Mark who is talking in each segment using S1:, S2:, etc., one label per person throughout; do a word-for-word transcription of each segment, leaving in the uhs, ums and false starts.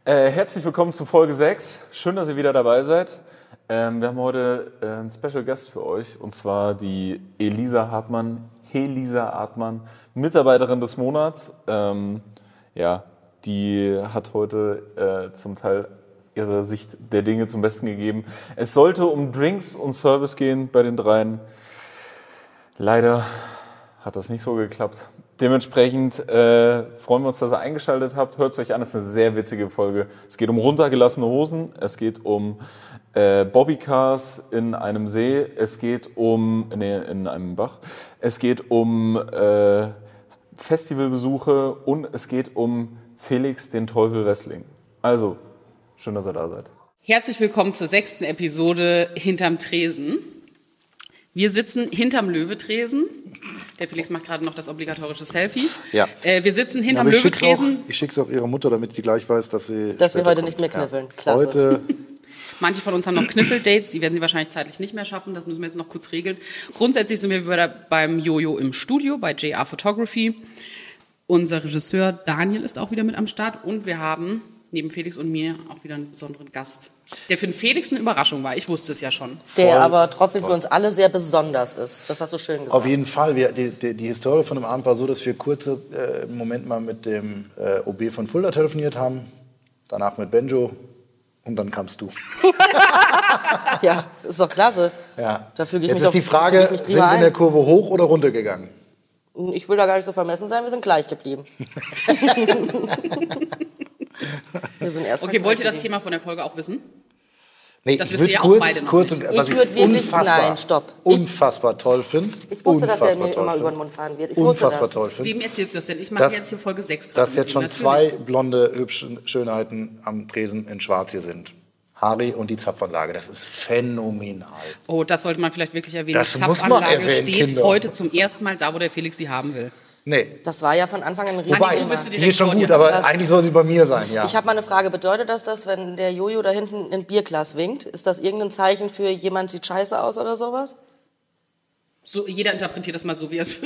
S1: Äh, herzlich willkommen zu Folge sechs. Schön, dass ihr wieder dabei seid. Ähm, wir haben heute äh, einen Special Guest für euch, und zwar die Elisa Hartmann, Helisa Hartmann, Mitarbeiterin des Monats. Ähm, ja, die hat heute äh, zum Teil ihre Sicht der Dinge zum Besten gegeben. Es sollte um Drinks und Service gehen bei den dreien. Leider hat das nicht so geklappt. Dementsprechend äh, freuen wir uns, dass ihr eingeschaltet habt. Hört es euch an, es ist eine sehr witzige Folge. Es geht um runtergelassene Hosen, es geht um äh, Bobbycars in einem See, es geht um, nee, in einem Bach, es geht um äh, Festivalbesuche und es geht um Felix den Teufel Wrestling. Also, schön, dass ihr da seid.
S2: Herzlich willkommen zur sechsten Episode Hinterm Tresen. Wir sitzen hinterm Löwetresen. Der Felix macht gerade noch das obligatorische Selfie.
S3: Ja.
S2: Äh, wir sitzen hinterm
S3: ja,
S2: Löwetresen.
S3: Ich schicke es auch ihrer Mutter, damit sie gleich weiß, dass sie...
S4: Dass wir heute
S3: kommt.
S4: nicht mehr kniffeln.
S3: Ja.
S4: Klasse.
S3: Heute
S2: Manche von uns haben noch Kniffeldates, die werden sie wahrscheinlich zeitlich nicht mehr schaffen. Das müssen wir jetzt noch kurz regeln. Grundsätzlich sind wir wieder beim Jojo im Studio, bei J R Photography. Unser Regisseur Daniel ist auch wieder mit am Start. Und wir haben neben Felix und mir auch wieder einen besonderen Gast, der für den Felix eine Überraschung war. Ich wusste es ja schon.
S4: Der
S3: Voll.
S4: aber trotzdem für uns alle sehr besonders ist. Das hast du schön gesagt.
S3: auf jeden Fall. Wir, die, die, die Historie von dem Abend war so, dass wir kurze äh, im Moment mal mit dem äh, O B von Fulda telefoniert haben. Danach mit Benjo. Und dann kamst du.
S4: Ja, ist doch klasse.
S3: Ja.
S4: Da füge ich
S3: Jetzt
S4: mich
S3: ist
S4: doch-
S3: die
S4: da
S3: Frage,
S4: füge ich mich
S3: sind
S4: prima
S3: wir in der
S4: ein.
S3: Kurve hoch oder runter gegangen?
S4: Ich will da gar nicht so vermessen sein, wir sind gleich geblieben. Wir sind erst mal
S2: Okay, wollt ihr das
S4: gleich
S2: Thema von der Folge auch wissen?
S3: Nee,
S2: Das
S3: ich
S2: wisst
S3: würd
S2: ihr ja auch
S3: kurz,
S2: beide noch
S3: kurz
S2: nicht.
S3: Und,
S4: Ich
S3: was
S4: würd wirklich-
S3: unfassbar,
S4: nein, stopp. Ich-
S3: unfassbar toll finde.
S4: Ich wusste, dass der
S3: unfassbar
S4: mir
S3: toll
S4: immer
S3: find.
S4: über den Mund fahren wird. Ich wusste
S3: Unfassbar
S4: das.
S3: toll finde.
S2: Wem erzählst du das denn? Ich mache
S3: Dass-
S2: jetzt hier Folge sechs gerade.
S3: Dass
S2: mit
S3: jetzt
S2: ihm,
S3: schon
S2: natürlich.
S3: zwei blonde, hübsche Schönheiten am Tresen in Schwarz hier sind. Harry und die Zapfanlage, das ist phänomenal.
S2: Oh, das sollte man vielleicht wirklich erwähnen.
S3: Das
S2: Die
S3: muss man
S2: Zapfanlage
S3: erwähnen,
S2: steht
S3: Kinder.
S2: heute zum ersten Mal da, wo der Felix sie haben will.
S3: Nee,
S4: Das war ja von Anfang an ein riesiges
S3: wobei,
S2: du willst sie
S3: die
S2: direkt
S3: ist schon
S2: vor dir
S3: gut, aber
S4: haben. Das-
S3: eigentlich soll sie bei mir sein, ja.
S4: Ich habe mal eine Frage. Bedeutet das, dass wenn der Jojo da hinten ein Bierglas winkt, ist das irgendein Zeichen für jemand sieht scheiße aus oder sowas?
S2: So, jeder interpretiert das mal so, wie er es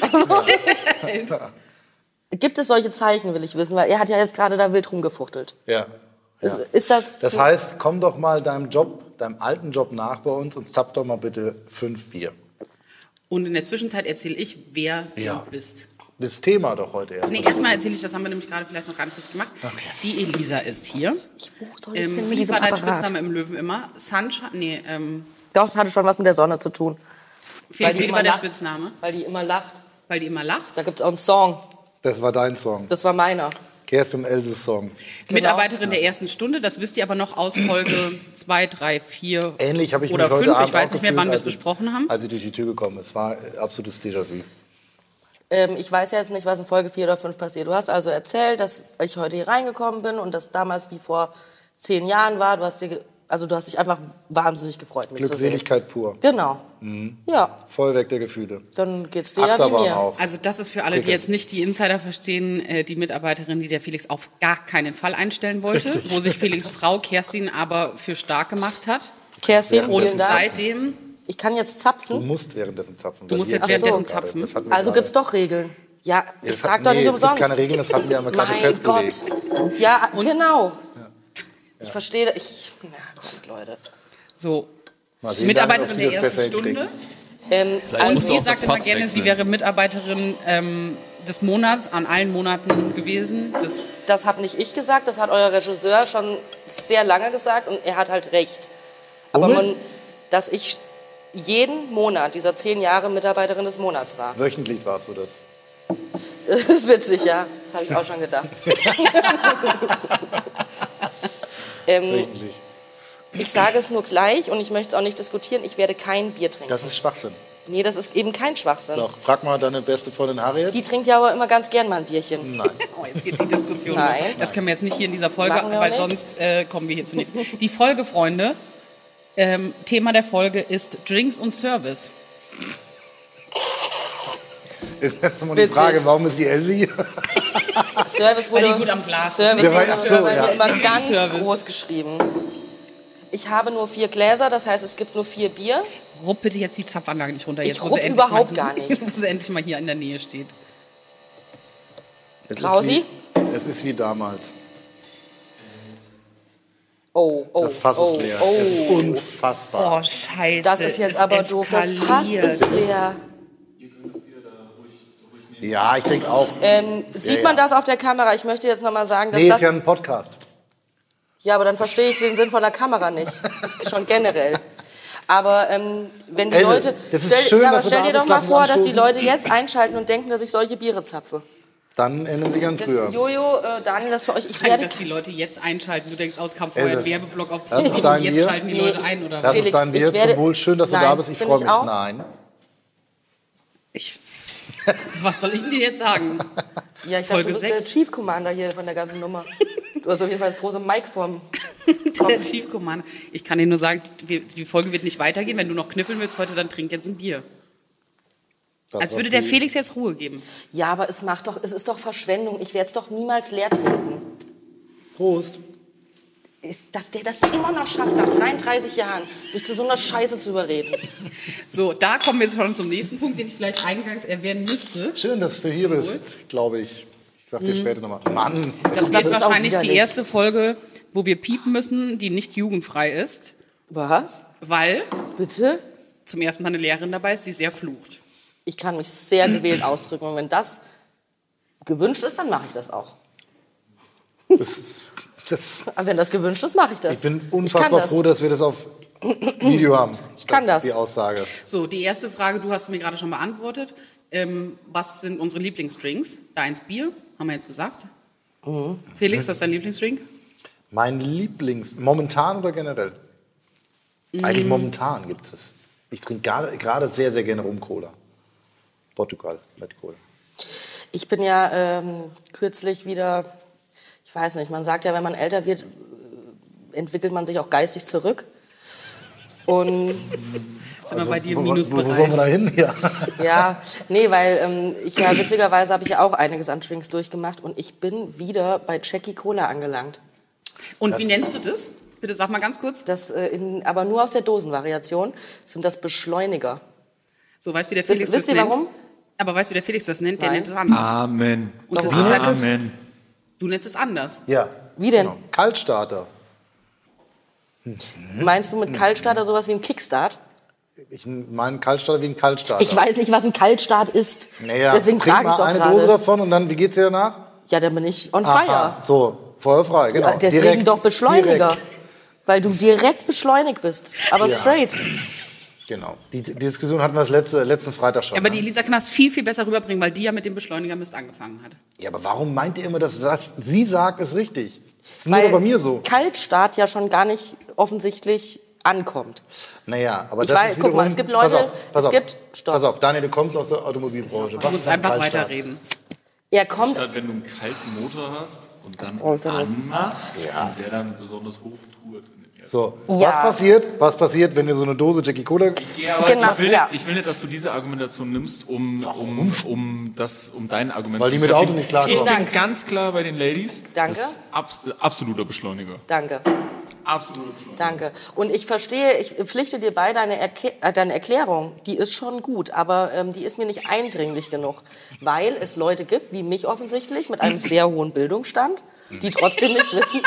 S2: will.
S4: Gibt es solche Zeichen, will ich wissen, weil er hat ja jetzt gerade da wild rumgefuchtelt.
S3: ja.
S4: Ist, ist das...
S3: Das heißt, komm doch mal deinem Job, deinem alten Job nach bei uns und zapp doch mal bitte fünf Bier.
S2: Und in der Zwischenzeit erzähle ich, wer
S3: Ja.
S2: du bist.
S3: Das Thema doch heute erst.
S2: Nee, erstmal erzähle ich, das haben wir nämlich gerade vielleicht noch gar nicht richtig gemacht.
S3: Okay.
S2: Die Elisa ist hier.
S4: Wo soll ich
S2: Ähm,
S4: denn mit
S2: wie
S4: diesem
S2: war dein
S4: Apparat?
S2: Spitzname im Löwen immer? Sunshine? Nee, ähm,
S4: Doch, das hatte schon was mit der Sonne zu tun.
S2: Felix,
S4: die
S2: wie
S4: immer
S2: war der
S4: lacht.
S2: Spitzname?
S4: Weil die immer lacht.
S2: Weil die immer lacht.
S4: Da gibt es auch einen Song.
S3: Das war dein Song.
S4: Das war meiner.
S3: Kerstin Elses Song.
S2: Mitarbeiterin der ersten Stunde, das wisst ihr aber noch aus Folge zwei, drei, vier
S3: Ähnlich habe ich
S2: oder
S3: mich heute
S2: fünf.
S3: Abend
S2: Ich weiß
S3: auch
S2: nicht mehr,
S3: gefühlt,
S2: wann wir es
S3: als ich-
S2: besprochen haben.
S3: Als ich durch die Tür gekommen bin. Es war äh, absolutes Déjà-vu.
S4: Ähm, ich weiß ja jetzt nicht, was in Folge vier oder fünf passiert. Du hast also erzählt, dass ich heute hier reingekommen bin und das damals wie vor zehn Jahren war. Du hast, dir, ge- also du hast dich einfach wahnsinnig gefreut, mich zu sehen.
S3: Glückseligkeit pur.
S4: Genau. Ja,
S3: Voll weg der Gefühle.
S4: dann geht's dir ja wie
S3: Achterbahn
S4: mir.
S3: auch.
S2: Also das ist für alle, die
S3: Cricket.
S2: jetzt nicht die Insider verstehen, äh, die Mitarbeiterin, die der Felix auf gar keinen Fall einstellen wollte, wo sich Felix Frau Kerstin aber für stark gemacht hat.
S4: Kerstin,
S3: Ja,
S2: Und
S4: vielen Dank.
S2: seitdem,
S4: Ich kann jetzt
S3: Du
S4: zapfen.
S3: musst währenddessen zapfen.
S2: Du musst
S3: Das
S2: jetzt
S3: hatten wir
S2: währenddessen
S3: gerade.
S2: zapfen.
S3: Das hatten wir
S4: Also
S3: gerade.
S4: gibt's doch Regeln. Ja, ich
S3: Das
S4: frag
S3: hat-
S4: doch
S3: nee,
S4: nicht
S3: es
S4: umsonst.
S3: gibt keine Regeln, das hatten wir aber gerade
S4: Mein
S3: festgelegt.
S4: Gott. Ja, genau. Ich verstehe, ich... Na Gott, Leute.
S2: so,
S3: Mal sehen,
S2: Mitarbeiterin
S3: ob sie
S2: der
S3: das
S2: ersten
S3: besser
S2: Stunde.
S3: hinkriegen.
S4: Ähm,
S2: Und
S5: musst du
S2: sie
S5: auch
S2: sagt
S5: das
S2: immer
S5: Fass
S2: gerne, sie
S5: wechseln.
S2: wäre Mitarbeiterin ähm, des Monats an allen Monaten gewesen. Das,
S4: das habe nicht ich gesagt, das hat euer Regisseur schon sehr lange gesagt und er hat halt recht. Aber
S3: Womit?
S4: man, dass ich jeden Monat dieser zehn Jahre Mitarbeiterin des Monats war.
S3: Wöchentlich warst du das.
S4: Das ist witzig, ja. Das habe ich auch schon gedacht. ähm,
S3: Wöchentlich.
S4: ich sage es nur gleich und ich möchte es auch nicht diskutieren, ich werde kein Bier trinken.
S3: Das ist Schwachsinn.
S4: Nee, das ist eben kein Schwachsinn.
S3: Doch, frag mal deine beste Freundin Harriet.
S4: Die trinkt ja aber immer ganz gern mal ein Bierchen.
S3: Nein.
S2: oh, jetzt geht die Diskussion.
S4: Nein.
S2: los. Das können wir jetzt nicht hier in dieser Folge,
S4: Machen wir auch
S2: weil
S4: nicht.
S2: sonst äh, kommen wir hier zunächst. Die Folge, Freunde, ähm, Thema der Folge ist Drinks und Service.
S3: Jetzt ist immer die
S4: Witzig.
S3: Frage, warum ist die Elsie?
S4: Service
S2: Weil
S4: wurde,
S2: die gut am Glas ist.
S4: Service
S3: Ja,
S4: wurde
S3: weißt du,
S4: mittlerweile
S3: ja.
S4: immer
S2: Nicht
S4: ganz
S2: Service.
S4: groß geschrieben. Ich habe nur vier Gläser, das heißt, es gibt nur vier Bier.
S2: Rupp bitte jetzt die Zapfanlage nicht runter.
S4: Ich
S2: Jetzt, wo
S4: rupp
S2: sie endlich
S4: überhaupt
S2: mal,
S4: gar nicht.
S2: Dass sie endlich mal hier in der Nähe steht.
S3: Es ist
S4: Klausi?
S3: wie- Es ist wie damals.
S4: Oh, oh,
S3: Das Fass
S4: oh,
S3: ist leer.
S4: oh.
S3: Es ist unfassbar.
S2: Oh, scheiße.
S4: Das ist jetzt
S2: es
S4: aber doof. Das Fass
S2: eskaliert.
S4: ist leer.
S3: Ja, ich denke auch.
S4: Ähm, sieht
S3: ja.
S4: man das auf der Kamera? Ich möchte jetzt nochmal sagen, dass
S3: Nee,
S4: das...
S3: ist ja ein Podcast.
S4: Ja, aber dann verstehe ich den Sinn von der Kamera nicht. Schon generell. Aber ähm, wenn die
S3: Else,
S4: Leute...
S3: das ist
S4: stell,
S3: schön,
S4: ja, aber
S3: dass du
S4: stell
S3: da
S4: dir doch
S3: bist.
S4: mal
S3: Lass uns
S4: vor, dass die
S3: anstoßen.
S4: Leute jetzt einschalten und denken, dass ich solche Biere zapfe.
S3: Dann erinnern Sie sich an
S4: Das
S3: früher.
S4: Jojo, äh, Daniel, das für euch... Ich
S2: Nein,
S4: werde...
S2: dass die Leute jetzt einschalten. Du denkst, aus kam vorher
S3: Else,
S2: ein Werbeblock auf
S3: das ist
S2: ProSieben
S3: dein
S2: und jetzt
S3: Bier.
S2: schalten die
S4: Nee,
S2: Leute
S4: ich-
S2: ein, oder
S3: Das
S2: was?
S4: Felix,
S3: ist dein Bier.
S4: ich werde-
S3: Zum Wohl, schön, dass du
S4: Nein,
S3: da bist. Ich
S4: find
S3: freue
S4: ich
S3: mich.
S4: auch.
S3: Nein.
S2: Ich, was soll ich denn dir jetzt sagen?
S4: Ja, ich
S2: Folge
S4: dachte, du bist der
S2: sechs.
S4: Chief Commander hier von der ganzen Nummer. Du hast auf jeden Fall das große Mic vorm...
S2: Der Chief Commander. Ich kann dir nur sagen, wir- die Folge wird nicht weitergehen. Wenn du noch kniffeln willst heute, dann trink jetzt ein Bier.
S3: Das,
S2: Als
S3: was
S2: würde der
S3: die-
S2: Felix jetzt Ruhe geben.
S4: Ja, aber es macht doch... Es ist doch Verschwendung. Ich werde es doch niemals leer trinken.
S3: Prost.
S4: Ist, dass der das immer noch schafft, nach dreiunddreißig Jahren, mich zu so einer Scheiße zu überreden.
S2: So, da kommen wir jetzt schon zum nächsten Punkt, den ich vielleicht eingangs erwähnen müsste.
S3: Schön, dass du hier
S2: Zum
S3: bist, glaube ich. Ich sag dir später nochmal. Mann.
S2: Das
S4: Das
S2: wird
S4: ist auch
S2: wahrscheinlich die
S4: widerlich.
S2: erste Folge, wo wir piepen müssen, die nicht jugendfrei ist,
S4: Was?
S2: weil
S4: Bitte?
S2: zum ersten Mal eine Lehrerin dabei ist, die sehr flucht.
S4: Ich kann mich sehr gewählt ausdrücken. Und wenn das gewünscht ist, dann mache ich das auch.
S3: Das, das,
S4: Aber wenn das gewünscht ist, mache ich das.
S3: ich bin
S4: kann
S3: unfassbar
S4: das.
S3: froh, dass wir das auf Video haben.
S4: Ich kann das.
S3: Die Aussage.
S2: So, die erste Frage, du hast es mir gerade schon beantwortet. Ähm, was sind unsere Lieblingsdrinks? Deins Bier, haben wir jetzt gesagt.
S3: Mhm.
S2: Felix, was ist dein Lieblingsdrink?
S3: Mein Lieblings... Momentan oder generell? Eigentlich momentan gibt es. Ich trinke gerade- gerade sehr, sehr gerne Rum-Cola. Portugal mit Cola.
S4: Ich bin ja ähm, kürzlich wieder, ich weiß nicht, man sagt ja, wenn man älter wird, entwickelt man sich auch geistig zurück. Und
S2: Sind wir bei dir im
S3: Wo, wo, wo sollen wir da
S2: Minusbereich?
S3: hin? Ja.
S4: ja, nee, weil ähm, ich ja witzigerweise habe ich ja auch einiges an Drinks durchgemacht und ich bin wieder bei Jackie Cola angelangt.
S2: Und wie nennst du das? Bitte sag mal ganz kurz.
S4: Das, äh, in, aber nur aus der Dosenvariation sind das Beschleuniger.
S2: So, weißt du, wie der
S4: Wisst-
S2: Felix
S4: wisst
S2: das
S4: ihr
S2: nennt?
S4: warum?
S2: Aber weißt du, wie der Felix das nennt? Der
S4: Nein.
S2: nennt es anders.
S1: Amen.
S2: Und das
S4: Warum?
S2: ist dann,
S1: Amen.
S2: du nennst es anders.
S3: Ja.
S4: Wie denn?
S3: Genau. Kaltstarter.
S4: Meinst du mit Kaltstarter sowas wie ein Kickstart?
S3: Ich meine Kaltstarter wie ein Kaltstarter.
S4: Ich weiß nicht, was ein Kaltstart ist.
S3: Naja,
S4: Deswegen
S3: trink
S4: frage ich
S3: mal
S4: doch
S3: eine Dose
S4: gerade.
S3: davon und dann, wie geht's dir danach?
S4: Ja, dann bin ich on
S3: Aha,
S4: fire.
S3: so, feuerfrei, genau.
S4: Ja, deswegen
S3: Direkt,
S4: doch Beschleuniger.
S3: direkt.
S4: Weil du direkt beschleunigt bist. Aber
S3: Ja.
S4: straight.
S3: Genau. Die, die Diskussion hatten wir das letzte, letzten Freitag schon.
S2: Aber
S3: ne?
S2: die Elisa kann das viel, viel besser rüberbringen, weil die ja mit dem Beschleuniger Mist angefangen hat.
S3: Ja, aber warum meint ihr immer, dass was sie sagt, ist richtig? Das ist nur
S4: Weil
S3: bei mir so.
S4: Kaltstart ja schon gar nicht offensichtlich ankommt.
S3: Naja, aber
S4: Ich
S3: das
S4: weiß,
S3: ist
S4: guck
S3: wiederum,
S4: mal, es gibt Leute-
S3: pass auf, pass
S4: es
S3: auf,
S4: gibt- stopp.
S3: Pass auf, Daniel, du kommst aus der Automobilbranche.
S2: Du
S3: Was
S2: musst
S3: ist ein
S2: einfach
S3: Kaltstart?
S2: weiterreden.
S4: Er kommt.
S5: Statt wenn du einen kalten Motor hast und dann
S4: wollte nicht.
S5: anmachst und der dann besonders hoch tourt. in dem ersten.
S3: So,
S4: Ja.
S3: was passiert? Was passiert, wenn ihr so eine Dose Jackie Cola...
S5: Ja, aber
S4: Genau,
S5: ich, will
S4: ja.
S5: nicht, ich will nicht, dass du diese Argumentation nimmst, um, um, um, das, um dein Argument
S3: Weil die
S5: zu
S3: mit Auto
S5: verstehen.
S3: nicht klarkommen.
S5: Ich bin
S4: Dank.
S5: ganz klar bei den Ladies.
S4: Danke.
S5: Das ist abs absoluter Beschleuniger.
S4: Danke,
S5: Absoluter Beschleuniger.
S4: danke. Und ich verstehe, ich pflichte dir bei, deine, Erke äh, deine Erklärung, die ist schon gut, aber ähm, die ist mir nicht eindringlich genug. Weil es Leute gibt, wie mich offensichtlich, mit einem sehr hohen Bildungsstand, die trotzdem nicht wissen...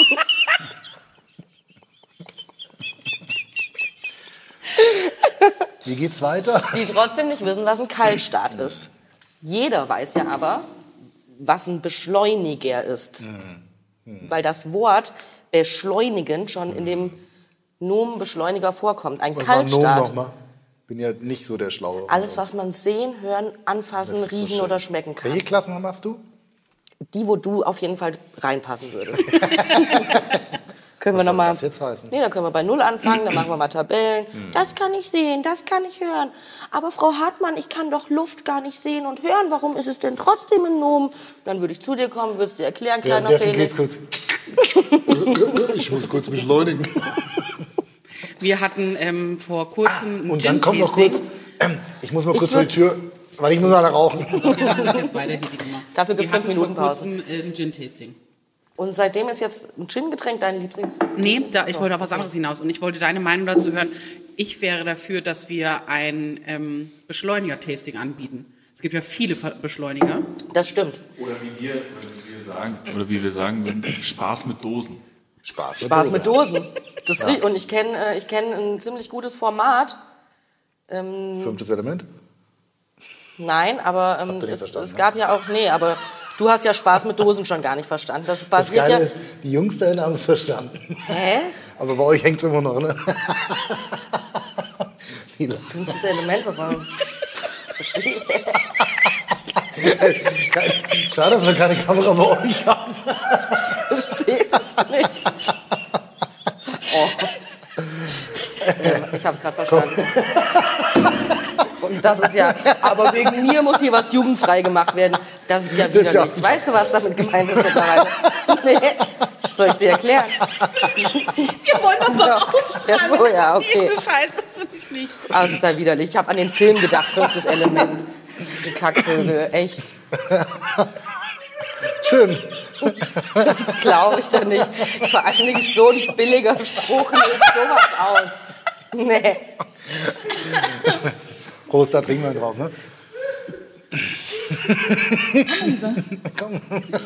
S3: Wie geht's weiter?
S4: die trotzdem nicht wissen, was ein Kaltstart ist. Jeder weiß ja aber, was ein Beschleuniger ist. Weil das Wort beschleunigen schon in dem Nomen Beschleuniger vorkommt. Ein
S3: Was war Nomen
S4: Kaltstart.
S3: nochmal? Bin ja nicht so der Schlaue.
S4: Alles, was man sehen, hören, anfassen,
S3: Das ist so
S4: riechen
S3: schön.
S4: oder schmecken kann.
S3: Welche Klassen machst du?
S4: Die, wo du auf jeden Fall reinpassen würdest. Können wir
S3: Was
S4: noch
S3: soll
S4: mal,
S3: das jetzt heißen?
S4: Nee, da können wir bei Null anfangen, dann machen wir mal Tabellen.
S3: Hm.
S4: Das kann ich sehen, das kann ich hören. Aber Frau Hartmann, ich kann doch Luft gar nicht sehen und hören. Warum ist es denn trotzdem ein Nomen? Dann würde ich zu dir kommen, würdest dir erklären, kleiner
S3: Währenddessen
S4: Felix.
S3: geht's kurz. Ich muss kurz beschleunigen.
S2: Wir hatten ähm, vor kurzem ein
S3: Und dann kommt noch
S2: Gin-Tasting.
S3: kurz. Ähm, ich muss mal
S4: Ich
S3: kurz vor die
S4: würd-
S3: Tür, weil ich muss alle rauchen.
S2: Wir machen das jetzt weiter hier, die Nummer.
S4: Dafür gibt's
S2: Wir
S4: fünf
S2: hatten vor
S4: Minuten Pause.
S2: kurzem äh, ein Gin-Tasting.
S4: Und seitdem ist jetzt ein Gin-Getränk dein Lieblings...
S2: Nee, da, ich wollte auf was anderes hinaus und ich wollte deine Meinung dazu hören. Ich wäre dafür, dass wir ein ähm, Beschleuniger-Tasting anbieten. Es gibt ja viele Ver- Beschleuniger.
S4: Das stimmt.
S5: Oder wie wir, oder wie wir sagen, oder wie wir sagen würden, Spaß mit Dosen.
S3: Spaß mit
S4: Spaß
S3: Dose.
S4: mit Dosen. Das ja. Und ich kenne äh, ich kenn ein ziemlich gutes Format. Ähm,
S3: Fünftes Element?
S4: Nein, aber ähm, es,
S3: verstanden,
S4: es
S3: ne?
S4: gab ja auch, nee, aber du hast ja Spaß mit Dosen schon gar nicht verstanden. Das
S3: Das
S4: basiert
S3: Geile
S4: ja...
S3: ist, die Jungs da haben es verstanden.
S4: Hä?
S3: Aber bei euch hängt es immer noch, ne?
S4: Fünftes Element, was soll... Verstehe ich.
S3: Schade, dass wir keine Kamera bei euch haben.
S4: Verstehe das nicht. Oh. Ähm, ich hab's gerade verstanden. Und das ist ja, aber wegen mir muss hier was jugendfrei gemacht werden. Das ist ja widerlich. Weißt du, was damit gemeint ist mittlerweile? Nee. Soll ich dir erklären?
S2: Wir wollen das doch ausstrahlen.
S4: Ja, so, ja, okay.
S2: Scheiße, das will ich nicht.
S4: Ah, das ist ja widerlich. Ich habe an den Film gedacht, fünftes Element. Die Kackvögel, echt.
S3: Schön.
S4: Das glaube ich doch nicht. Vor allem nicht so ein billiger Spruch, löst sowas aus. Nee.
S3: Prost, da trinken wir drauf, ne?
S4: Komm.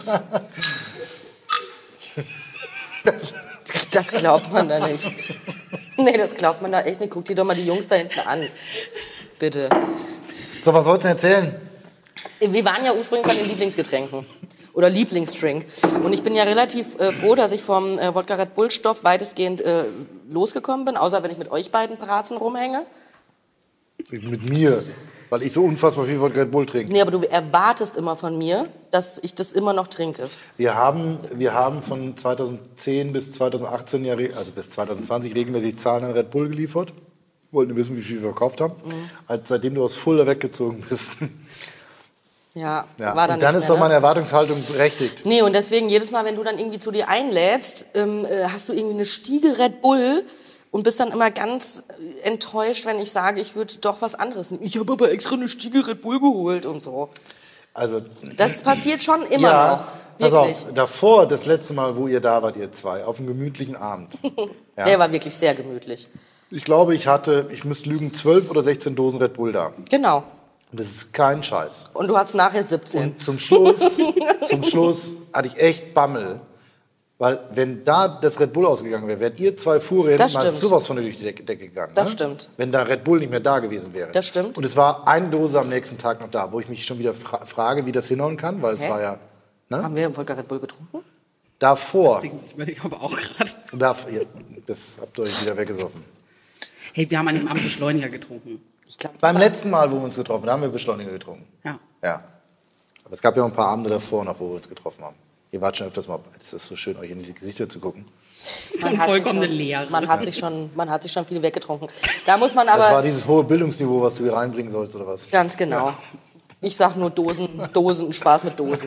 S4: Das, das glaubt man da nicht. Nee, das glaubt man da echt nicht. Guck dir doch mal die Jungs da hinten an. Bitte.
S3: So, was wolltest du erzählen?
S4: Wir waren ja ursprünglich bei den Lieblingsgetränken. Oder Lieblingsdrink. Und ich bin ja relativ äh, froh, dass ich vom äh, Wodka Red Bull Stoff weitestgehend äh, losgekommen bin. Außer wenn ich mit euch beiden Bratzen rumhänge.
S3: Mit mir, weil ich so unfassbar viel Wodka Red Bull trinke.
S4: Nee, aber du erwartest immer von mir, dass ich das immer noch trinke.
S3: Wir haben, wir haben von zweitausendzehn bis zweitausendachtzehn, ja, also bis zweitausendzwanzig regelmäßig Zahlen an Red Bull geliefert. Wollten wissen, wie viel wir verkauft haben. Mhm. Als, seitdem du aus Fulda weggezogen bist.
S4: Ja,
S3: ja.
S4: war dann
S3: und dann
S4: nicht
S3: ist
S4: mehr,
S3: doch meine
S4: ne?
S3: Erwartungshaltung berechtigt.
S4: Nee, und deswegen jedes Mal, wenn du dann irgendwie zu dir einlädst, ähm, äh, hast du irgendwie eine Stiege Red Bull und bist dann immer ganz enttäuscht, wenn ich sage, ich würde doch was anderes nehmen. Ich habe aber extra eine Stiege Red Bull geholt und so.
S3: Also,
S4: das passiert schon immer
S3: ja,
S4: noch. Wirklich.
S3: Pass auf, davor, das letzte Mal, wo ihr da wart, ihr zwei, auf einem gemütlichen Abend. Ja.
S4: Der war wirklich sehr gemütlich.
S3: Ich glaube, ich hatte, ich müsste lügen, zwölf oder sechzehn Dosen Red Bull da.
S4: Genau.
S3: Und das ist kein Scheiß.
S4: Und du hattest nachher siebzehn.
S3: Und zum Schluss, zum Schluss hatte ich echt Bammel. Weil wenn da das Red Bull ausgegangen wäre, wärt ihr zwei Fuhrräder mal
S4: stimmt.
S3: sowas von durch die Decke, Decke gegangen.
S4: Das
S3: ne?
S4: stimmt.
S3: Wenn da Red Bull nicht mehr da gewesen wäre.
S4: Das stimmt.
S3: Und es war eine Dose am nächsten Tag noch da, wo ich mich schon wieder fra frage, wie das hinhauen kann, weil es
S4: Hä?
S3: war ja... Ne?
S4: Haben wir im Wodka Red Bull getrunken?
S3: Davor.
S2: Ich überlege aber auch gerade.
S3: Da, ja, das habt ihr euch wieder weggesoffen.
S2: Hey, wir haben an dem Abend Beschleuniger getrunken.
S4: Ich glaub,
S3: Beim letzten Mal, wo wir uns getroffen haben, haben wir Beschleuniger getrunken.
S2: Ja.
S3: Ja. Aber es gab ja auch ein paar Abende davor noch, wo wir uns getroffen haben. Ihr wart schon öfters mal. Es ist so schön, euch in die Gesichter zu gucken.
S4: Man hat
S2: Vollkommene
S4: sich schon,
S2: Leere.
S4: Man hat, sich schon, man hat sich schon viel weggetrunken. Da muss man
S3: Das war
S4: aber...
S3: dieses hohe Bildungsniveau, was du hier reinbringen sollst, oder was?
S4: Ganz genau. Ich sag nur Dosen, Dosen, Spaß mit Dosen.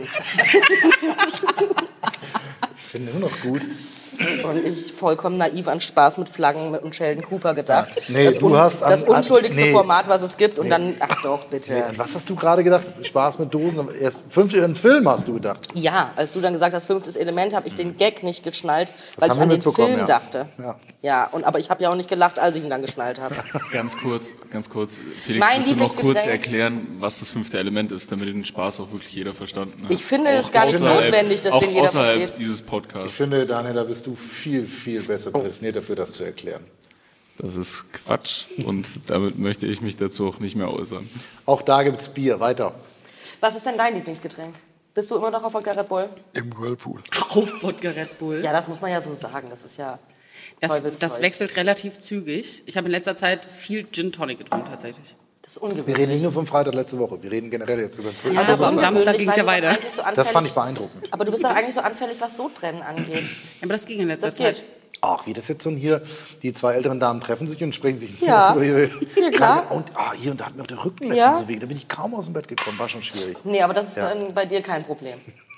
S3: Ich finde immer noch gut.
S4: Und ich vollkommen naiv an Spaß mit Flaggen mit und Sheldon Cooper gedacht.
S3: Nee,
S4: das,
S3: du
S4: un
S3: hast an-
S4: das
S3: an-
S4: unschuldigste
S3: nee.
S4: Format, was es gibt. Und dann, ach doch, bitte.
S3: Nee, an was hast du gerade gedacht? Spaß mit Dosen. Aber erst fünf einen Film hast du gedacht.
S4: Ja, als du dann gesagt hast, fünftes Element, habe ich den Gag nicht geschnallt, weil
S3: haben
S4: ich an
S3: wir
S4: den
S3: mitbekommen,
S4: Film
S3: ja.
S4: dachte.
S3: Ja.
S4: Ja, und, aber ich habe ja auch nicht gelacht, als ich ihn dann geschnallt habe.
S5: Ganz kurz, ganz kurz. Felix,
S4: Mein
S5: willst du noch kurz
S4: Lieblingsgetränk?
S5: erklären, was das fünfte Element ist, damit den Spaß auch wirklich jeder verstanden hat?
S4: Ich finde es
S5: Auch
S4: gar nicht
S5: außerhalb-
S4: notwendig, dass
S5: auch
S4: den jeder
S5: außerhalb
S4: versteht.
S5: dieses Podcasts.
S3: Ich finde, Daniel, da bist du viel, viel besser prädestiniert dafür, das zu erklären.
S5: Das ist Quatsch und damit möchte ich mich dazu auch nicht mehr äußern.
S3: Auch da gibt's Bier. Weiter.
S4: Was ist denn dein Lieblingsgetränk? Bist du immer noch auf Wodka Red Bull?
S3: Im Whirlpool.
S2: Auf Wodka Red Bull.
S4: Ja, das muss man ja so sagen. Das ist ja
S2: Das,
S4: Teufelszeug.
S2: das wechselt relativ zügig. Ich habe in letzter Zeit viel Gin Tonic getrunken, tatsächlich.
S4: Das ist
S3: Wir
S4: ungewöhnlich.
S3: reden nicht nur vom Freitag letzte Woche. Wir reden generell jetzt über den Film.
S2: Ja, aber am Samstag ging es ja
S4: Weil du
S2: weiter.
S4: eigentlich so
S3: Das fand ich
S4: anfällig-
S3: beeindruckend.
S4: Aber du bist doch eigentlich so anfällig, was Sodbrennen angeht.
S2: Aber das ging in letzter
S4: Das
S2: Zeit.
S4: geht.
S3: Ach, wie das jetzt so hier, die zwei älteren Damen treffen sich und sprechen sich
S4: Ja.
S3: über ihre
S4: Ja, klar.
S3: Und ah, hier und da hat mir auch der Rücken letztens
S4: Ja.
S3: so weh. Da bin ich kaum aus dem Bett gekommen. War schon schwierig.
S4: Nee, aber das ist
S3: Ja.
S4: dann bei dir kein Problem.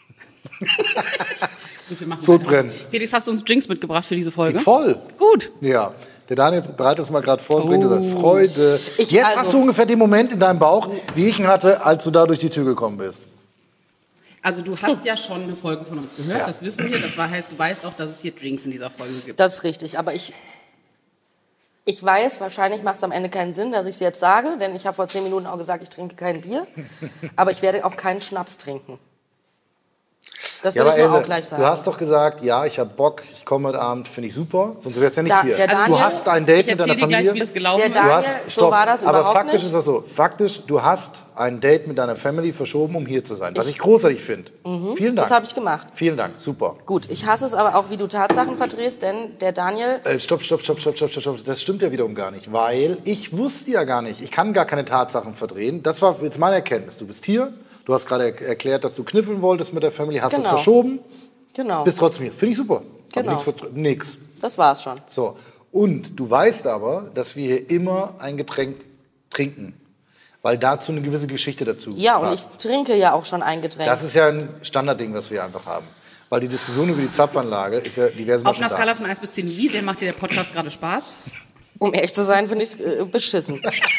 S2: Gut, wir machen
S3: Sodbrennen.
S2: weiter. Felix, hast du uns Drinks mitgebracht für diese Folge?
S3: Voll.
S2: Gut.
S3: Ja. Der Daniel bereitet es mal gerade vor und bringt uns Freude.
S4: Ich-
S3: Jetzt
S4: also-
S3: hast du ungefähr den Moment in deinem Bauch, wie ich ihn hatte, als du da durch die Tür gekommen bist.
S2: Also du hast ja schon eine Folge von uns gehört,
S3: Ja.
S2: das wissen wir. Das war, heißt, du weißt auch, dass es hier Drinks in dieser Folge gibt.
S4: Das ist richtig, aber ich, ich weiß, wahrscheinlich macht es am Ende keinen Sinn, dass ich es jetzt sage, denn ich habe vor zehn Minuten auch gesagt, ich trinke kein Bier, aber ich werde auch keinen Schnaps trinken. Das
S3: Ja,
S4: will
S3: aber
S4: ich nur
S3: Else,
S4: auch gleich sagen.
S3: du hast doch gesagt, ja, ich habe Bock, ich komme heute Abend, finde ich super, sonst wärst du ja nicht
S4: Da-
S3: hier.
S4: der
S3: du
S4: Daniel-
S3: hast ein Date
S2: Ich
S3: mit deiner
S2: erzähle dir
S3: Familie.
S2: gleich, wie das gelaufen
S4: Der
S2: ist.
S3: Du
S4: Daniel-
S3: hast,
S4: so
S3: stopp,
S4: war das
S3: aber
S4: überhaupt
S3: faktisch
S4: nicht.
S3: ist das so. Faktisch, du hast ein Date mit deiner Family verschoben, um hier zu sein. Was ich, großartig finde. Vielen Dank.
S4: Das habe ich gemacht.
S3: Vielen Dank, super.
S4: Gut, ich hasse es aber auch, wie du Tatsachen verdrehst, denn der Daniel...
S3: Äh, stopp, stopp, stopp, stopp, stopp, stopp, stopp. Das stimmt ja wiederum gar nicht, weil ich wusste ja gar nicht, ich kann gar keine Tatsachen verdrehen. Das war jetzt meine Erkenntnis. Du bist hier, du hast gerade er erklärt, dass du kniffeln wolltest mit der Family, hast es
S4: Genau.
S3: verschoben,
S4: Genau,
S3: bist trotzdem hier. Finde ich super.
S4: Genau.
S3: Aber nichts. Nix.
S4: das war's schon.
S3: So. Und du weißt aber, dass wir hier immer ein Getränk trinken, weil dazu eine gewisse Geschichte dazu
S4: Ja, und ich
S3: passt.
S4: trinke ja auch schon ein Getränk.
S3: Das ist ja ein Standardding, was wir einfach haben. Weil die Diskussion über die Zapfanlage ist ja diverse
S2: Auf
S3: Mal
S2: einer
S3: schon
S2: Skala
S3: da.
S2: von eins bis zehn, wie sehr macht dir der Podcast gerade Spaß?
S4: Um ehrlich zu sein, finde ich es äh, beschissen.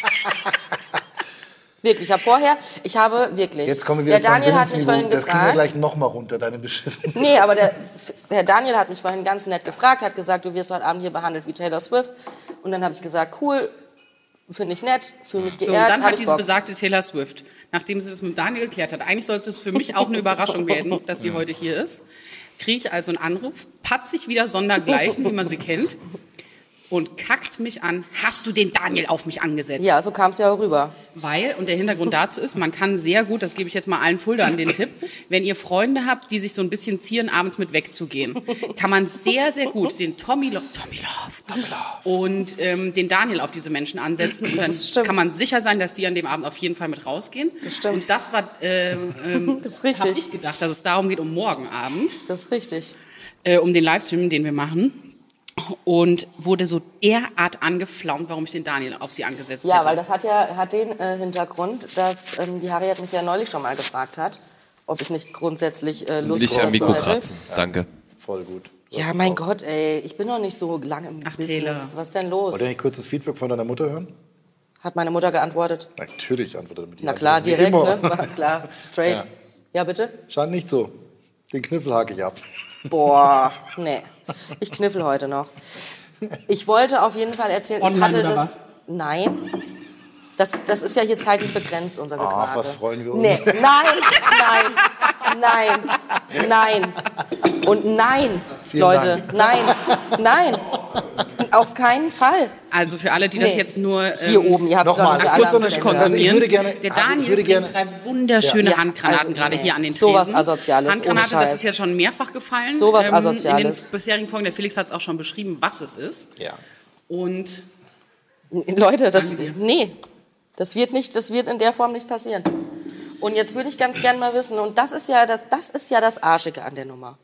S4: Wirklich, ich habe vorher, ich habe wirklich...
S3: Jetzt kommen wir wieder
S4: der Daniel
S3: zum
S4: hat mich
S3: Bildungsniveau.
S4: vorhin
S3: Das kriegen wir
S4: gefragt...
S3: gleich noch mal runter, deine Beschissen.
S4: Nee, aber der, der Daniel hat mich vorhin ganz nett gefragt, hat gesagt, du wirst heute Abend hier behandelt wie Taylor Swift. Und dann habe ich gesagt, cool, finde ich nett, fühle mich geehrt.
S2: So, und dann
S4: hab
S2: hat
S4: ich
S2: diese
S4: Bock.
S2: besagte Taylor Swift, nachdem sie es mit Daniel geklärt hat, eigentlich sollte es für mich auch eine Überraschung werden, dass die heute hier ist, kriege ich also einen Anruf, patzig wieder sondergleichen, wie man sie kennt, und kackt mich an, hast du den Daniel auf mich angesetzt?
S4: Ja, so kam es ja rüber.
S2: Weil, und der Hintergrund dazu ist, man kann sehr gut, das gebe ich jetzt mal allen Fuldern den Tipp, wenn ihr Freunde habt, die sich so ein bisschen zieren, abends mit wegzugehen, kann man sehr, sehr gut den Tommy, Lo Tommy Love, Tommy Love. und ähm, den Daniel auf diese Menschen ansetzen. Und dann
S4: Das stimmt.
S2: kann man sicher sein, dass die an dem Abend auf jeden Fall mit rausgehen.
S4: Das stimmt.
S2: Und das war, ähm, ähm,
S4: Das ist richtig.
S2: habe ich gedacht, dass es darum geht, um morgen Abend,
S4: Das ist richtig.
S2: äh, um den Livestream, den wir machen. Und wurde so derart angeflaumt, warum ich den Daniel auf sie angesetzt
S4: Ja,
S2: hätte.
S4: weil das hat ja hat den äh, Hintergrund, dass ähm, die Harriet mich ja neulich schon mal gefragt hat, ob ich nicht grundsätzlich äh, Lust
S6: Nicht am
S4: dazu
S6: Mikro
S4: hätte.
S6: kratzen. Danke.
S3: Voll gut.
S4: Ja, mein Gott, ey, ich bin noch nicht so lange im
S2: Ach,
S4: Business.
S2: Taylor.
S4: Was denn los?
S3: Wollt ihr nicht kurzes Feedback von deiner Mutter hören?
S4: Hat meine Mutter geantwortet.
S3: Natürlich antwortet mit
S4: Na klar,
S3: Wie
S4: direkt,
S3: immer.
S4: ne? War klar, straight.
S3: Ja.
S4: Ja, bitte?
S3: Scheint nicht so. Den Kniffel hake ich ab.
S4: Boah, nee. Ich kniffel heute noch. Ich wollte auf jeden Fall erzählen, ich
S2: Online
S4: hatte
S2: oder
S4: das...
S2: was?
S4: Nein. Das, das ist ja hier zeitlich begrenzt, unser Gequake.
S3: Ach, was freuen wir uns.
S4: Nee, nein, nein, nein, nein. Und nein,
S3: Vielen
S4: Leute,
S3: Dank.
S4: nein, nein. Auf keinen Fall.
S2: Also für alle, die das
S4: Nee.
S2: jetzt nur
S4: Hier
S2: ähm,
S4: oben, ihr habt es doch
S3: nochmal,
S4: nicht alle am
S2: akustisch
S4: Sender.
S2: konsumieren.
S3: Ich würde gerne-
S2: der
S3: also ich
S2: Daniel
S3: würde
S2: bringt
S3: gerne-
S2: drei wunderschöne
S4: Ja.
S2: Handgranaten
S4: Also,
S2: gerade
S4: nee.
S2: hier an den
S4: Sowas
S2: Tresen.
S4: Asoziales,
S2: Handgranate,
S4: ohne
S2: das
S4: Scheiß.
S2: ist jetzt schon mehrfach gefallen.
S4: Sowas
S2: In
S4: Asoziales.
S2: den bisherigen Folgen, der Felix hat es auch schon beschrieben, was es ist.
S3: Ja.
S2: Und
S4: Leute, das,
S2: Danke dir.
S4: nee, das wird, nicht, das wird in der Form nicht passieren. Und jetzt würde ich ganz gern mal wissen, und das ist ja das, das ist ja das Arschige an der Nummer.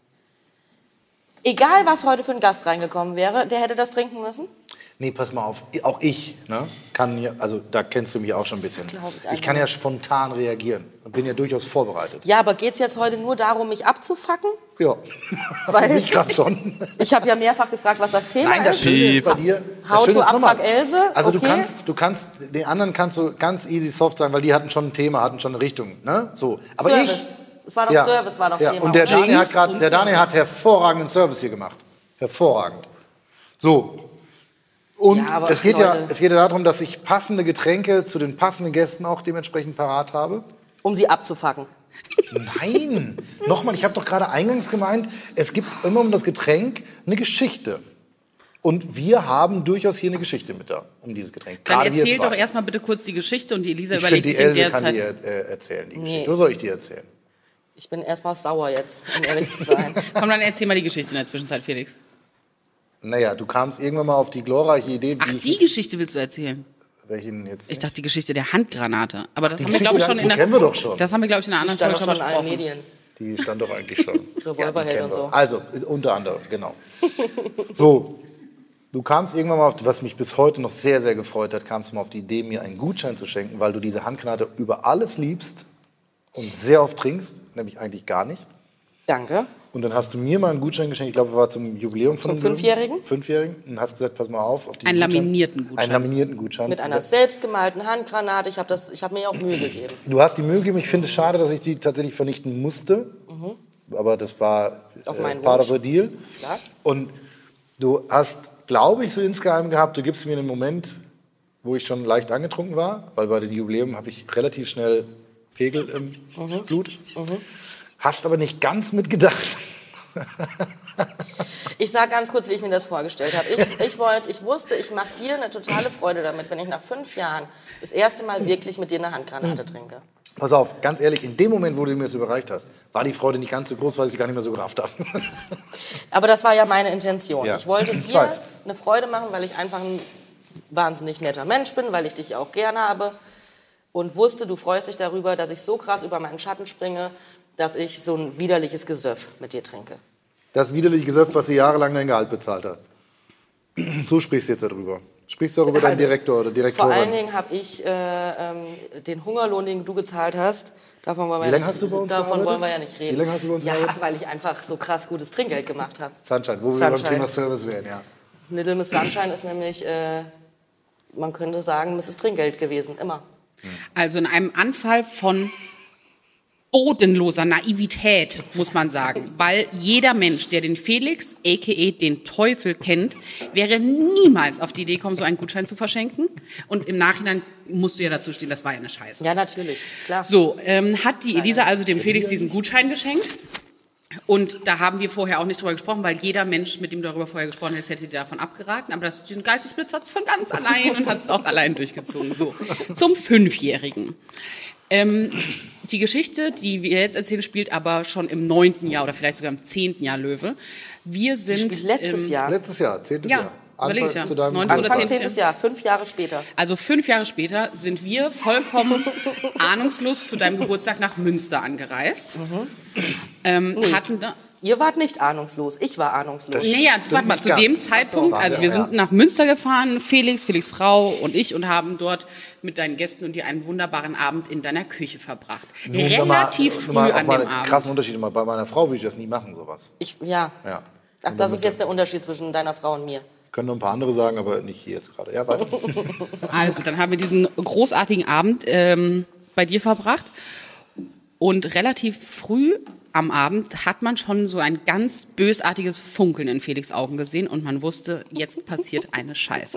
S4: Egal, was heute für ein Gast reingekommen wäre, der hätte das trinken müssen.
S3: Nee, pass mal auf. Auch ich, ne, kann ja, also da kennst du mich auch schon ein bisschen.
S4: glaub ich
S3: Ich,
S4: einfach
S3: kann ja spontan reagieren und bin ja durchaus vorbereitet.
S4: Ja, aber geht es jetzt heute nur darum, mich abzufacken?
S3: Ja.
S4: Weil-
S3: ich gerade schon.
S4: Ich habe ja mehrfach gefragt, was das Thema
S3: Nein, das
S4: ist.
S3: Schöne ist
S6: Piep.
S3: bei dir. das
S4: How
S3: Schöne
S4: to
S3: ist nochmal,
S4: abfuck Else,
S3: Also du
S4: okay.
S3: kannst, du kannst, den anderen kannst du ganz easy soft sagen, weil die hatten schon ein Thema, hatten schon eine Richtung, ne? So. Aber
S4: Service. Es war doch
S3: ich, ja,
S4: Service, war doch
S3: ja.
S4: Thema.
S3: Und der
S4: oder?
S3: Daniel hat
S2: Drinks
S3: gerade,
S2: und
S3: der Daniel
S2: Service.
S3: hat hervorragenden Service hier gemacht. Hervorragend. So. Und
S4: Ja, aber
S3: es geht ja,
S4: Leute.
S3: es geht ja darum, dass ich passende Getränke zu den passenden Gästen auch dementsprechend parat habe.
S4: Um sie abzufacken.
S3: Nein, nochmal, ich habe doch gerade eingangs gemeint, es gibt immer um das Getränk eine Geschichte. Und wir haben durchaus hier eine Geschichte mit da, um dieses Getränk.
S2: dann
S3: Gerade wir
S2: erzähl
S3: zwei.
S2: doch erstmal bitte kurz die Geschichte und die Elisa
S3: Ich
S2: überlegt
S3: finde,
S2: sich
S3: die
S2: in
S3: Else
S2: der
S3: kann
S2: Zeit.
S3: die er, äh, erzählen, die
S4: Nee.
S3: Geschichte. Oder soll ich die erzählen?
S4: Ich bin erstmal sauer jetzt, um ehrlich zu sein.
S2: Komm, dann erzähl mal die Geschichte in der Zwischenzeit, Felix.
S3: Naja, du kamst irgendwann mal auf die glorreiche Idee, wie
S2: Ach,
S3: ich
S2: die Geschichte willst du erzählen?
S3: welchen jetzt.
S2: Ich dachte, die Geschichte der Handgranate. Aber das
S3: Die
S2: haben wir, glaube ich, schon
S3: Geschichte,
S2: in
S3: die
S2: der...
S3: kennen wir doch schon.
S2: Das haben wir, glaube ich, in einer anderen
S4: Stand
S2: Folge
S4: doch
S2: schon
S4: schon in allen
S2: besprochen.
S4: Medien.
S3: Die stand doch eigentlich schon.
S4: Revolverheld
S3: die kennen
S4: und so.
S3: wir. Also, unter anderem, genau. So, du kamst irgendwann mal auf, was mich bis heute noch sehr, sehr gefreut hat, kamst du mal auf die Idee, mir einen Gutschein zu schenken, weil du diese Handgranate über alles liebst und sehr oft trinkst, nämlich eigentlich gar nicht.
S4: Danke.
S3: Und dann hast du mir mal einen Gutschein geschenkt, ich glaube, es war zum Jubiläum von
S4: Zum
S3: dem Löwen.
S4: Fünfjährigen?
S3: Fünfjährigen. Und hast gesagt, pass mal auf. auf
S2: Einen
S3: diesen Gutschein-
S2: laminierten Gutschein.
S3: Einen laminierten Gutschein.
S4: Mit einer selbstgemalten Handgranate. Ich habe hab mir ja auch Mühe gegeben.
S3: Du hast die Mühe gegeben. Ich finde es schade, dass ich die tatsächlich vernichten musste. Aber das war
S4: Auf
S3: äh,
S4: meinen
S3: part
S4: Wunsch.
S3: of the deal.
S4: Klar.
S3: Und du hast, glaube ich, so insgeheim gehabt, du gibst mir einen Moment, wo ich schon leicht angetrunken war, weil bei den Jubiläen habe ich relativ schnell Pegel im Blut. Hast aber nicht ganz mitgedacht.
S4: Ich sage ganz kurz, wie ich mir das vorgestellt habe. Ich, ich, wollt, ich wusste, ich mache dir eine totale Freude damit, wenn ich nach fünf Jahren das erste Mal wirklich mit dir eine Handgranate trinke.
S3: Pass auf, ganz ehrlich, in dem Moment, wo du mir das überreicht hast, war die Freude nicht ganz so groß, weil ich sie gar nicht mehr so gerafft habe.
S4: Aber das war ja meine Intention.
S3: Ja.
S4: Ich wollte
S3: Ich
S4: dir
S3: weiß.
S4: eine Freude machen, weil ich einfach ein wahnsinnig netter Mensch bin, weil ich dich auch gerne habe und wusste, du freust dich darüber, dass ich so krass über meinen Schatten springe, dass ich so ein widerliches Gesöff mit dir trinke.
S3: Das widerliche Gesöff, was sie jahrelang dein Gehalt bezahlt hat. So sprichst du jetzt darüber. Sprichst du auch über deinen
S4: Also,
S3: Direktor oder Direktorin?
S4: Vor allen Dingen habe ich äh, ähm, den Hungerlohn, den du gezahlt hast, davon wollen wir,
S3: Wie
S4: ja
S3: lange
S4: nicht,
S3: hast du bei uns
S4: davon
S3: gearbeitet?
S4: wollen wir ja nicht reden.
S3: Wie lange hast du bei uns
S4: Ja,
S3: gearbeitet?
S4: weil ich einfach so krass gutes Trinkgeld gemacht habe.
S3: Sunshine, wo wir
S4: Sunshine.
S3: beim Thema Service wären, ja.
S4: Little Miss Sunshine ist nämlich, äh, man könnte sagen, Misses Trinkgeld gewesen, immer.
S2: Also in einem Anfall von bodenloser Naivität, muss man sagen. Weil jeder Mensch, der den Felix, a k a den Teufel, kennt, wäre niemals auf die Idee gekommen, so einen Gutschein zu verschenken. Und im Nachhinein musst du ja dazu stehen, das war ja eine Scheiße.
S4: Ja, natürlich, klar.
S2: So, ähm, hat die Elisa also dem Felix diesen Gutschein geschenkt. Und da haben wir vorher auch nicht drüber gesprochen, weil jeder Mensch, mit dem du darüber vorher gesprochen hast, hätte dir davon abgeraten. Aber das, den Geistesblitz hat es von ganz allein und hat es auch allein durchgezogen. So, zum Fünfjährigen. Ähm, die Geschichte, die wir jetzt erzählen, spielt aber schon im neunten Jahr oder vielleicht sogar im zehnten Jahr Löwe. Wir sind
S4: Spielt letztes
S2: ähm,
S4: Jahr.
S3: Letztes Jahr, zehntes
S2: Ja,
S3: Jahr.
S2: überleg ich ja.
S3: zu deinem
S2: neuntes oder
S3: Geburtstag.
S4: Anfang
S2: zehntes
S4: zehntes Jahr, fünf Jahre später.
S2: Also fünf Jahre später sind wir vollkommen ahnungslos zu deinem Geburtstag nach Münster angereist. Ähm, hatten da
S4: Ihr wart nicht ahnungslos, ich war ahnungslos.
S2: Naja, warte mal,
S3: nicht
S2: zu
S3: ganz.
S2: dem Zeitpunkt,
S3: Ach so,
S2: also wir
S3: ja.
S2: sind nach Münster gefahren, Felix, Felix Frau und ich, und haben dort mit deinen Gästen und dir einen wunderbaren Abend in deiner Küche verbracht.
S3: Nun, noch
S2: Relativ
S3: mal,
S2: früh
S3: noch mal,
S2: an
S3: auch mal
S2: dem
S3: einen
S2: Abend.
S3: krassen Unterschied. Mal Bei meiner Frau würde ich das nie machen, sowas.
S4: Ich, ja.
S3: Ja.
S4: Ach, das ist jetzt der Unterschied zwischen deiner Frau und mir.
S3: Können noch ein paar andere sagen, aber nicht hier jetzt gerade. Ja, weiter.
S2: Also, dann haben wir diesen großartigen Abend ähm, bei dir verbracht. Und relativ früh am Abend hat man schon so ein ganz bösartiges Funkeln in Felix' Augen gesehen und man wusste, jetzt passiert eine Scheiße.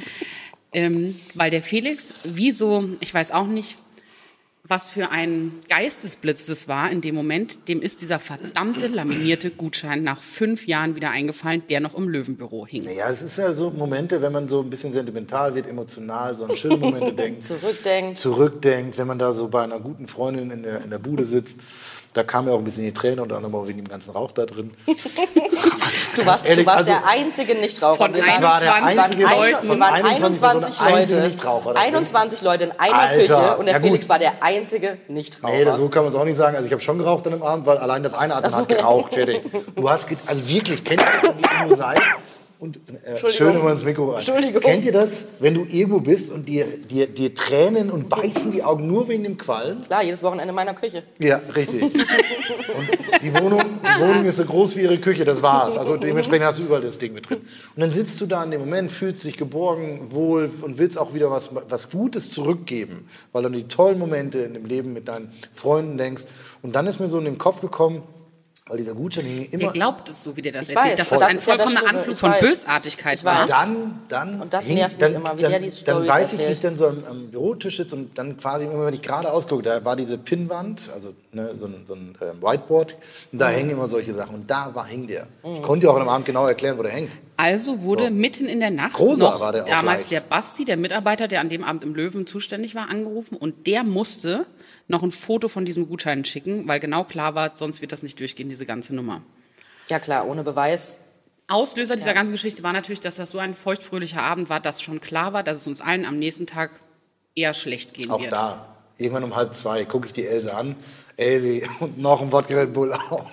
S2: Ähm, weil der Felix, wie so, ich weiß auch nicht, was für ein Geistesblitz das war in dem Moment, dem ist dieser verdammte laminierte Gutschein nach fünf Jahren wieder eingefallen, der noch im Löwenbüro hing.
S3: Ja, es ist ja so Momente, wenn man so ein bisschen sentimental wird, emotional, so an schöne Momente denkt.
S4: Zurückdenkt.
S3: Zurückdenkt, wenn man da so bei einer guten Freundin in der, in der Bude sitzt. Da kam ja auch ein bisschen die Tränen, unter anderem auch wegen dem ganzen Rauch da drin.
S4: Du warst,
S3: Ehrlich,
S4: du warst
S3: also-
S4: der einzige Nichtraucher.
S2: Von
S4: Wir waren-
S3: war der
S2: einundzwanzig
S3: einzige-
S2: Leuten.
S4: Wir waren
S3: einundzwanzig
S4: einundzwanzig
S3: Personen, einzige
S4: Leute,
S3: Nichtraucher da drin.
S4: einundzwanzig Leute in einer
S3: Alter,
S4: Küche und der
S3: ja gut.
S4: Felix war der einzige Nichtraucher.
S3: Nee, das, so kann man es auch nicht sagen. Also ich habe schon geraucht an dem Abend, weil allein das eine Atem
S4: Ach so.
S3: hat geraucht. Fertig. Du hast, ge- also wirklich, kennt ihr das, wenn ihr irgendwo seid? Und, äh,
S4: Entschuldigung.
S3: schön immer ins Mikro rein.
S4: Entschuldigung.
S3: Kennt ihr das, wenn du irgendwo bist und dir, dir, dir Tränen und beißen die Augen nur wegen dem Qualm?
S4: Klar, jedes Wochenende in meiner Küche.
S3: Ja, richtig. Und die Wohnung, die Wohnung ist so groß wie ihre Küche, das war's. Also dementsprechend hast du überall das Ding mit drin. Und dann sitzt du da in dem Moment, fühlst dich geborgen, wohl und willst auch wieder was, was Gutes zurückgeben, weil du an die tollen Momente in dem Leben mit deinen Freunden denkst. Und dann ist mir so in den Kopf gekommen, weil dieser Gutschein hing
S2: Der
S3: immer...
S2: glaubt es so, wie der das
S4: Ich
S2: erzählt,
S4: weiß,
S2: dass
S4: das
S2: das ein
S4: ist ja das
S2: vollkommener
S4: Schlimme,
S2: Anflug
S4: ich
S2: von
S4: weiß.
S2: Bösartigkeit
S4: Ich
S2: war.
S4: weiß.
S3: Dann, dann
S4: Und das
S3: hing-
S4: nervt mich
S3: dann,
S4: immer, wie
S3: dann,
S4: der die
S3: Dann
S4: Storys
S3: weiß ich, wie
S4: erzählt.
S3: ich dann so am, am Bürotisch sitze und dann quasi immer, wenn ich gerade ausgucke, da war diese Pinnwand, also ne, so ein, so ein ähm, Whiteboard, und da hängen immer solche Sachen. Und da war, hing der. Ich konnte dir auch am Abend genau erklären, wo der hängt.
S2: Also wurde mitten in der Nacht
S3: Rosa
S2: noch
S3: war der auch
S2: damals
S3: gleich.
S2: der Basti, der Mitarbeiter, der an dem Abend im Löwen zuständig war, angerufen und der musste noch ein Foto von diesem Gutschein schicken, weil genau klar war, sonst wird das nicht durchgehen, diese ganze Nummer.
S4: Ja klar, ohne Beweis.
S2: Auslöser dieser ganzen Geschichte war natürlich, dass das so ein feuchtfröhlicher Abend war, dass schon klar war, dass es uns allen am nächsten Tag eher schlecht gehen
S3: Auch
S2: wird.
S3: da, irgendwann um halb zwei, gucke ich die Else an. Else und noch ein Wodka Red Bull auf.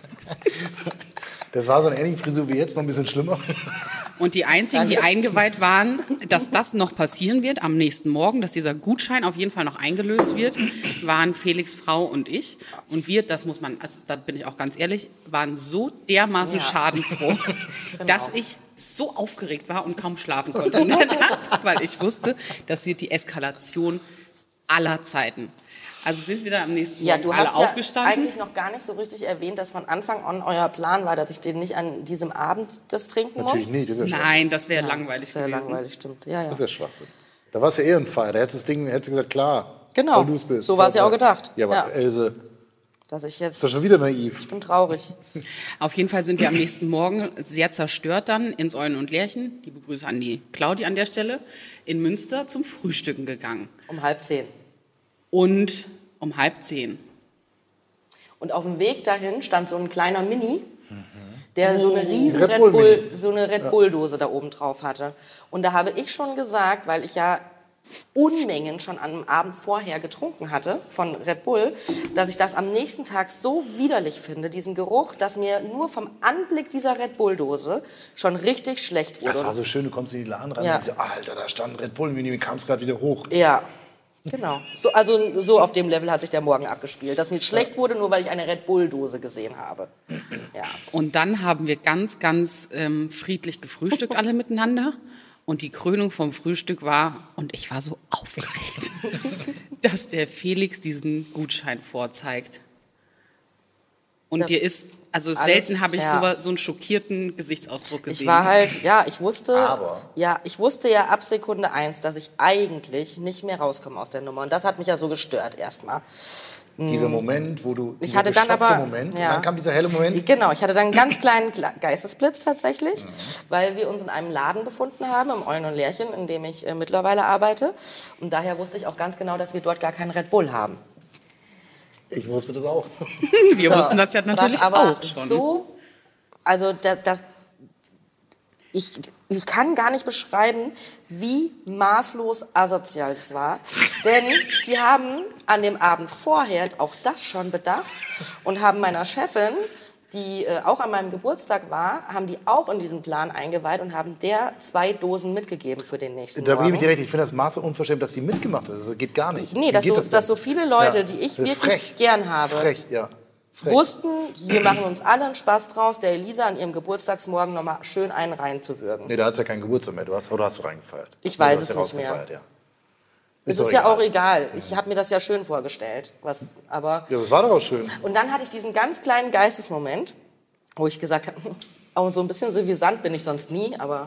S3: Das war so eine ähnliche Frisur wie jetzt, noch ein bisschen schlimmer.
S2: Und die einzigen, die eingeweiht waren, dass das noch passieren wird am nächsten Morgen, dass dieser Gutschein auf jeden Fall noch eingelöst wird, waren Felix Frau und ich. Und wir, das muss man, also da bin ich auch ganz ehrlich, waren so dermaßen
S4: Ja.
S2: schadenfroh, dass ich so aufgeregt war und kaum schlafen konnte in der Nacht, weil ich wusste, das wird die Eskalation aller Zeiten. Also sind wir da am nächsten
S4: Ja,
S2: Morgen
S4: du
S2: alle
S4: hast ja
S2: aufgestanden.
S4: eigentlich noch gar nicht so richtig erwähnt, dass von Anfang an euer Plan war, dass ich den nicht an diesem Abend das trinken
S3: Natürlich
S4: muss.
S3: nicht, das ist ja
S2: Nein, das wäre
S4: Ja,
S2: langweilig
S4: das ist ja
S2: gewesen.
S4: langweilig, stimmt. Ja, ja.
S3: Das ist ja Schwachsinn. Da war es ja eher ein Feier. Da hättest du das Ding, hättest du gesagt, klar.
S4: Genau.
S3: weil du's bist.
S4: So war es ja auch gedacht.
S3: Ja, aber
S4: Ja.
S3: Else,
S4: dass ich jetzt...
S3: Ist das schon wieder naiv?
S4: Ich bin traurig.
S2: Auf jeden Fall sind wir am nächsten Morgen sehr zerstört dann ins Eulen und Lerchen, liebe Grüße an die Claudi an der Stelle, in Münster zum Frühstücken gegangen.
S4: Um halb zehn.
S2: Und um halb zehn.
S4: Und auf dem Weg dahin stand so ein kleiner Mini, der so eine riesen
S3: Red
S4: Red
S3: Bull
S4: Bull,
S3: Mini.
S4: so eine Red Bull-Dose da oben drauf hatte. Und da habe ich schon gesagt, weil ich ja Unmengen schon am Abend vorher getrunken hatte von Red Bull, dass ich das am nächsten Tag so widerlich finde, diesen Geruch, dass mir nur vom Anblick dieser Red Bull-Dose schon richtig schlecht wurde.
S3: Das war so schön, du kommst in die Laden rein
S4: Ja.
S3: und so, Alter, da stand Red Bull, wie kam es gerade wieder hoch.
S4: Ja, genau. So, also so auf dem Level hat sich der Morgen abgespielt, dass mir schlecht wurde, nur weil ich eine Red Bull-Dose gesehen habe. Ja.
S2: Und dann haben wir ganz, ganz ähm, friedlich gefrühstückt alle miteinander. Und die Krönung vom Frühstück war, und ich war so aufgeregt, dass der Felix diesen Gutschein vorzeigt. Und
S4: Das
S2: dir ist, also
S4: alles,
S2: selten habe ich
S4: ja.
S2: so, so einen schockierten Gesichtsausdruck gesehen.
S4: Ich war halt, ja, ich wusste,
S3: Aber-
S4: ja, ich wusste ja ab Sekunde eins, dass ich eigentlich nicht mehr rauskomme aus der Nummer. Und das hat mich ja so gestört erstmal.
S3: Dieser Moment, wo du,
S4: Ich
S3: dieser
S4: hatte dann
S3: geschockte
S4: aber,
S3: Moment,
S4: ja.
S3: und dann kam dieser helle Moment.
S4: Genau, ich hatte dann einen ganz kleinen Gla- Geistesblitz tatsächlich, weil wir uns in einem Laden befunden haben, im Eulen und Lerchen, in dem ich äh, mittlerweile arbeite. Und daher wusste ich auch ganz genau, dass wir dort gar keinen Red Bull haben.
S3: Ich wusste das auch.
S2: Wir
S4: So,
S2: wussten das ja natürlich
S4: was aber
S2: auch schon.
S4: So, also da, das, ich, ich kann gar nicht beschreiben, wie maßlos asozial das war. Denn die haben an dem Abend vorher auch das schon bedacht und haben meiner Chefin, die äh, auch an meinem Geburtstag war, haben die auch in diesen Plan eingeweiht und haben der zwei Dosen mitgegeben für den nächsten
S3: Da gebe ich
S4: Morgen.
S3: dir recht, ich finde das maße unverschämt, dass sie mitgemacht hat. Das geht gar nicht.
S4: Nee,
S3: Wie
S4: dass
S3: geht
S4: so,
S3: das
S4: dass
S3: denn?
S4: so viele Leute,
S3: Ja.
S4: die ich
S3: Das ist
S4: wirklich
S3: frech.
S4: gern habe,
S3: Frech, ja. Frech.
S4: wussten, wir machen uns alle einen Spaß draus, der Elisa an ihrem Geburtstagsmorgen nochmal schön einen reinzuwürgen.
S3: Nee, da hat ja keinen Geburtstag mehr. Du hast, oder hast du reingefeiert?
S4: Ich
S3: Nee,
S4: weiß
S3: du hast
S4: es
S3: ja
S4: nicht mehr.
S3: rausgefeiert, Ja.
S4: Es
S3: doch
S4: ist ja auch egal. Ich habe mir das ja schön vorgestellt. Was, aber
S3: Ja, das war doch auch schön.
S4: und dann hatte ich diesen ganz kleinen Geistesmoment, wo ich gesagt habe, auch so ein bisschen suffisant bin ich sonst nie, aber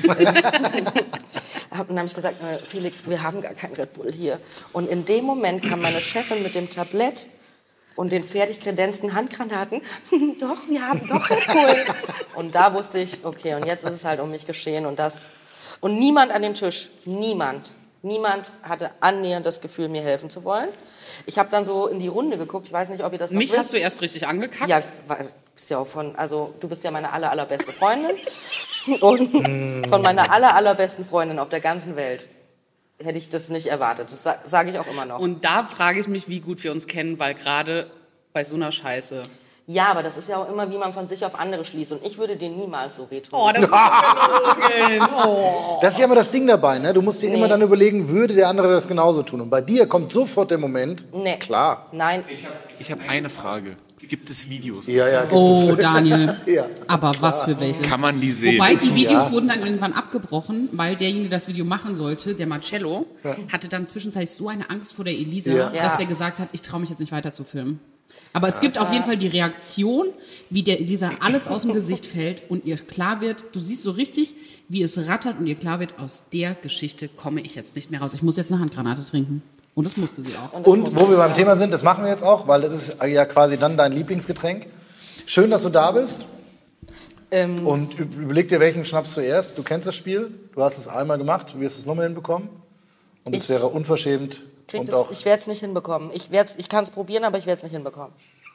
S4: und dann habe ich gesagt, äh, Felix, wir haben gar keinen Red Bull hier. Und in dem Moment kam meine Chefin mit dem Tablett und den fertig kredenzten Handgranaten. Doch, wir haben doch Red Bull. Und da wusste ich, okay, und jetzt ist es halt um mich geschehen und das und niemand an dem Tisch, niemand, niemand hatte annähernd das Gefühl, mir helfen zu wollen. Ich habe dann so in die Runde geguckt. Ich weiß nicht, ob ihr das noch
S2: Mich
S4: wisst.
S2: hast du erst richtig angekackt.
S4: Ja, weil du bist ja auch von, also du bist ja meine aller, allerbeste Freundin. Und von meiner aller, allerbesten Freundin auf der ganzen Welt hätte ich das nicht erwartet. Das sa sage ich auch immer noch.
S2: Und da frage ich mich, wie gut wir uns kennen, weil gerade bei so einer Scheiße.
S4: Ja, aber das ist ja auch immer, wie man von sich auf andere schließt. Und ich würde dir niemals so wehtun.
S2: Oh, das ist so gelogen. Oh.
S3: Das ist ja immer das Ding dabei, ne? Du musst dir immer dann überlegen, würde der andere das genauso tun? Und bei dir kommt sofort der Moment,
S4: Nee.
S3: klar.
S4: Nein,
S5: Ich habe eine Frage. Gibt es Videos?
S3: Ja, ja.
S2: Oh, Daniel.
S3: Ja.
S2: Aber was für welche?
S5: Kann man die sehen?
S2: Wobei die Videos
S3: Ja.
S2: wurden dann irgendwann abgebrochen, weil derjenige, der das Video machen sollte, der Marcello, hatte dann zwischenzeitlich so eine Angst vor der Elisa,
S3: Ja.
S2: dass
S4: Ja.
S2: der gesagt hat, ich traue mich jetzt nicht weiter zu filmen. Aber es gibt auf jeden Fall die Reaktion, wie der Elisa alles aus dem Gesicht fällt und ihr klar wird, du siehst so richtig, wie es rattert und ihr klar wird, aus der Geschichte komme ich jetzt nicht mehr raus. Ich muss jetzt eine Handgranate trinken. Und das musste sie auch.
S3: Und wo wir beim Thema sind, das machen wir jetzt auch, weil das ist ja quasi dann dein Lieblingsgetränk. Schön, dass du da bist.
S4: ähm,
S3: Und üb- überleg dir, welchen Schnaps zuerst. Du kennst das Spiel, du hast es einmal gemacht, du wirst es nochmal hinbekommen. Und es
S4: Ich
S3: wäre unverschämt.
S4: krieg
S3: Und
S4: das,
S3: auch,
S4: ich werde es nicht hinbekommen. Ich, werd's- ich kann es probieren, aber ich werde es nicht hinbekommen.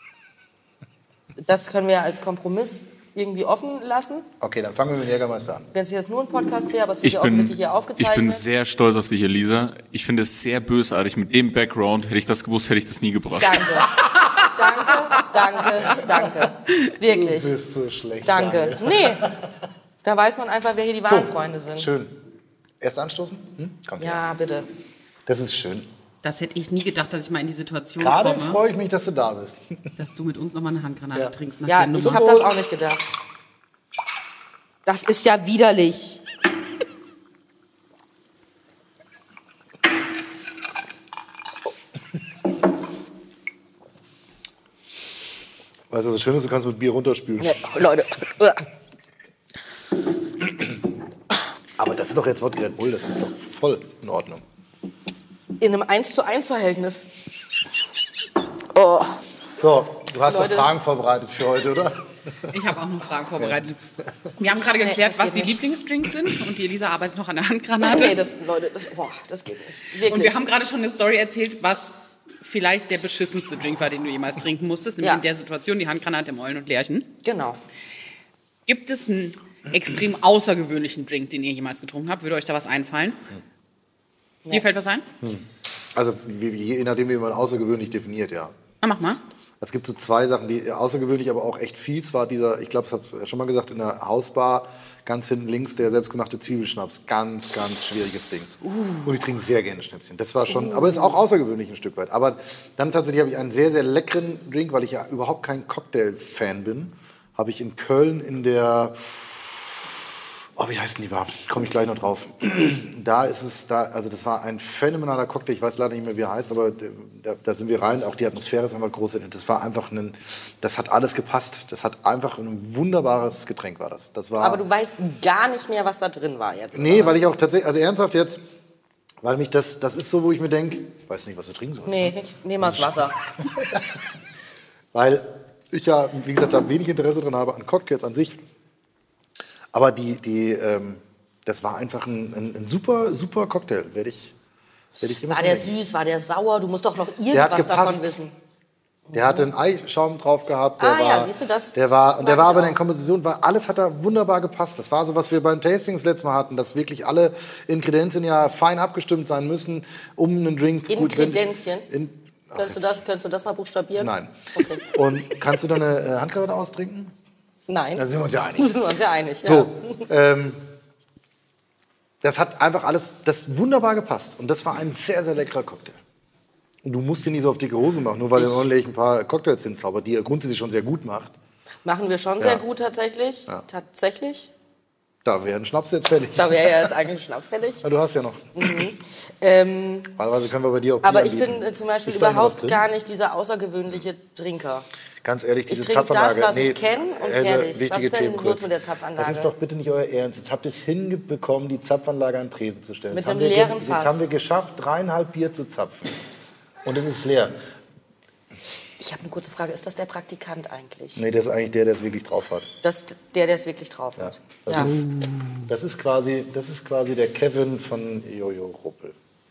S4: Das können wir als Kompromiss irgendwie offen lassen.
S3: okay, dann fangen wir mit Jägermeister an.
S4: Wenn es jetzt nur ein Podcast wäre, aber es wird
S5: Ich
S4: ja
S5: bin,
S4: offensichtlich hier
S5: ich
S4: aufgezeichnet.
S5: bin sehr stolz auf dich, Elisa. Ich finde es sehr bösartig. Mit dem Background, hätte ich das gewusst, hätte ich das nie gebracht.
S4: Danke. Danke, danke, danke. Wirklich.
S3: Du bist so schlecht.
S4: Danke.
S3: Daniel.
S4: Nee. Da weiß man einfach, wer hier die wahren Freunde sind.
S3: Schön. Erst anstoßen? Hm? Komm.
S4: Ja, bitte.
S3: Das ist schön.
S2: Das hätte ich nie gedacht, dass ich mal in die Situation
S3: Gerade
S2: komme,
S3: freue ich mich, dass du da bist.
S2: dass du mit uns nochmal eine Handgranate
S3: Ja.
S2: trinkst nach
S4: Ja,
S2: der
S4: ich
S2: Nummer.
S4: habe das auch nicht gedacht. Das ist ja widerlich.
S3: Weißt du, das Schöne ist, du kannst mit Bier runterspülen.
S4: Nee, Leute.
S3: Aber das ist doch jetzt Wodka Red Bull, das ist doch voll in Ordnung.
S4: In einem eins zu eins Verhältnis. Oh.
S3: So, Du hast
S4: Leute.
S3: doch Fragen vorbereitet für heute, oder?
S2: Ich habe auch noch Fragen vorbereitet. Wir haben gerade geklärt,
S4: das
S2: was
S4: geht
S2: die
S4: nicht.
S2: Lieblingsdrinks sind und die Elisa arbeitet noch an der Handgranate.
S4: Nee, das, Leute, das, boah, das geht nicht. Wirklich.
S2: Und wir haben gerade schon eine Story erzählt, was vielleicht der beschissenste Drink war, den du jemals trinken musstest, nämlich
S4: Ja.
S2: in der Situation die Handgranate im Eulen und Lerchen.
S4: Genau.
S2: Gibt es einen extrem außergewöhnlichen Drink, den ihr jemals getrunken habt? Würde euch da was einfallen? Dir fällt was ein?
S3: Also wie, je nachdem, wie man außergewöhnlich definiert, ja.
S2: Na, mach mal.
S3: Es gibt so zwei Sachen, die außergewöhnlich, aber auch echt fies war. Dieser, ich glaube, das habe ich schon mal gesagt, in der Hausbar, ganz hinten links, der selbstgemachte Zwiebelschnaps. Ganz, ganz schwieriges Ding. Und ich trinke sehr gerne Schnäpschen. Das war schon, aber ist auch außergewöhnlich ein Stück weit. Aber dann tatsächlich habe ich einen sehr, sehr leckeren Drink, weil ich ja überhaupt kein Cocktail-Fan bin. Habe ich in Köln in der, oh, wie heißt denn die überhaupt? Komme ich gleich noch drauf. Da ist es, da, also das war ein phänomenaler Cocktail. Ich weiß leider nicht mehr, wie er heißt, aber da, da sind wir rein. Auch die Atmosphäre ist einfach groß. Das war einfach ein, das hat alles gepasst. Das hat einfach ein wunderbares Getränk war das. Das war.
S4: Aber du weißt gar nicht mehr, was da drin war jetzt.
S3: Nee,
S4: oder was?
S3: weil ich auch tatsächlich, also ernsthaft jetzt, weil mich das, das ist so, wo ich mir denke, ich weiß nicht, was du trinken sollst.
S4: Nee, ich nehme mal das Wasser.
S3: Weil ich ja, wie gesagt, da wenig Interesse dran habe an Cocktails an sich. Aber die, die, ähm, das war einfach ein, ein, ein super, super Cocktail. Werde ich, werde ich immer
S4: War der
S3: trinken.
S4: süß, war der sauer? Du musst doch noch
S3: hat
S4: irgendwas davon
S3: gepasst.
S4: wissen.
S3: Der hatte einen Eischaum drauf gehabt. Der
S4: Ah, ja,
S3: war,
S4: siehst du, das
S3: Der war, und der
S4: mag
S3: war
S4: ich
S3: aber
S4: auch.
S3: in der Komposition, war, alles hat da wunderbar gepasst. Das war so, was wir beim Tasting das letzte Mal hatten, dass wirklich alle Inkredenzien ja fein abgestimmt sein müssen, um einen Drink gut...
S4: Inkredenzien?
S3: In,
S4: Könntest du, das, könntest du das mal buchstabieren?
S3: Nein.
S4: Okay.
S3: Und kannst du deine äh, Handgranate austrinken?
S4: Nein.
S3: Da sind wir uns ja einig.
S4: Da sind wir uns ja einig. Ja.
S3: So, ähm, das hat einfach alles, das wunderbar gepasst. Und das war ein sehr, sehr leckerer Cocktail. Und du musst dir nicht so auf dicke Hose machen, nur weil
S4: Ich-
S3: du ordentlich ein paar Cocktails hinzaubert, die er grundsätzlich schon sehr gut macht.
S4: Machen wir schon
S3: Ja.
S4: sehr gut tatsächlich.
S3: Ja.
S4: Tatsächlich.
S3: Da wäre ein Schnaps jetzt fertig.
S4: Da wäre ja jetzt eigentlich Schnaps fertig.
S3: Ja, du hast ja noch.
S4: Ähm,
S3: Normalerweise können wir bei dir auch
S4: aber
S3: Bier
S4: ich bin
S3: anbieten.
S4: äh, zum Beispiel
S3: Ist da noch was
S4: überhaupt
S3: drin?
S4: gar nicht dieser außergewöhnliche Trinker.
S3: Ganz ehrlich, diese
S4: Ich trinke
S3: Zapfanlage.
S4: das, was ich kenne und
S3: Else,
S4: fertig. Was
S3: wichtige
S4: ist denn
S3: Themen
S4: los
S3: kurz.
S4: mit der Zapfanlage?
S3: Das ist doch bitte nicht euer Ernst. Jetzt habt ihr es hinbekommen, die Zapfanlage an den Tresen zu stellen.
S4: Mit
S3: Jetzt haben
S4: einem
S3: wir,
S4: leeren
S3: Jetzt
S4: Fass.
S3: haben wir geschafft, dreieinhalb Bier zu zapfen. Und es ist leer.
S4: Ich habe eine kurze Frage. Ist das der Praktikant eigentlich?
S3: Nee, das ist eigentlich der, der es wirklich drauf hat.
S4: Das ist der, der es wirklich drauf hat.
S3: das
S4: Ja.
S3: Das ist quasi, das ist quasi der Kevin von Jojo Ruppel.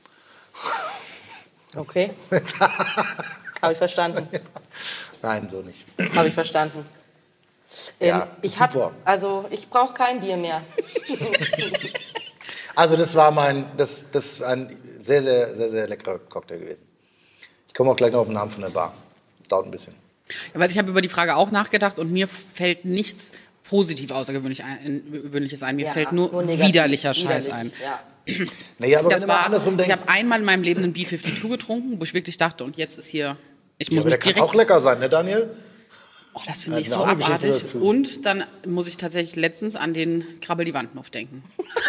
S4: Okay. Habe ich verstanden.
S3: Nein, so nicht.
S4: Habe ich verstanden. Ähm,
S3: Ja,
S4: ich
S3: super.
S4: habe, also ich brauche kein Bier mehr.
S3: Also das war mein, das, das ist ein sehr, sehr, sehr, sehr leckerer Cocktail gewesen. Ich komme auch gleich noch auf den Namen von der Bar. Dauert ein bisschen.
S2: Ja, weil ich habe über die Frage auch nachgedacht und mir fällt nichts positiv außergewöhnlich ein, Gewöhnliches ein. Mir
S4: Ja,
S2: fällt nur,
S4: negativ.
S2: widerlicher Scheiß
S4: Widerlich,
S2: ein.
S4: Ja.
S3: Naja, aber
S2: Das
S3: wenn du mal
S2: war,
S3: andersrum
S2: ich
S3: denkst,
S2: habe einmal in meinem Leben einen B zweiundfünfzig getrunken, wo ich wirklich dachte, und jetzt ist hier, ich
S3: ja,
S2: muss
S3: aber der
S2: mich
S3: kann
S2: direkt...
S3: auch lecker sein, ne Daniel?
S2: Oh, das finde ich
S3: Ja,
S2: so
S3: eine andere Geschichte
S2: abartig.
S3: dazu.
S2: Und dann muss ich tatsächlich letztens an den Krabbel die Wandnuff denken.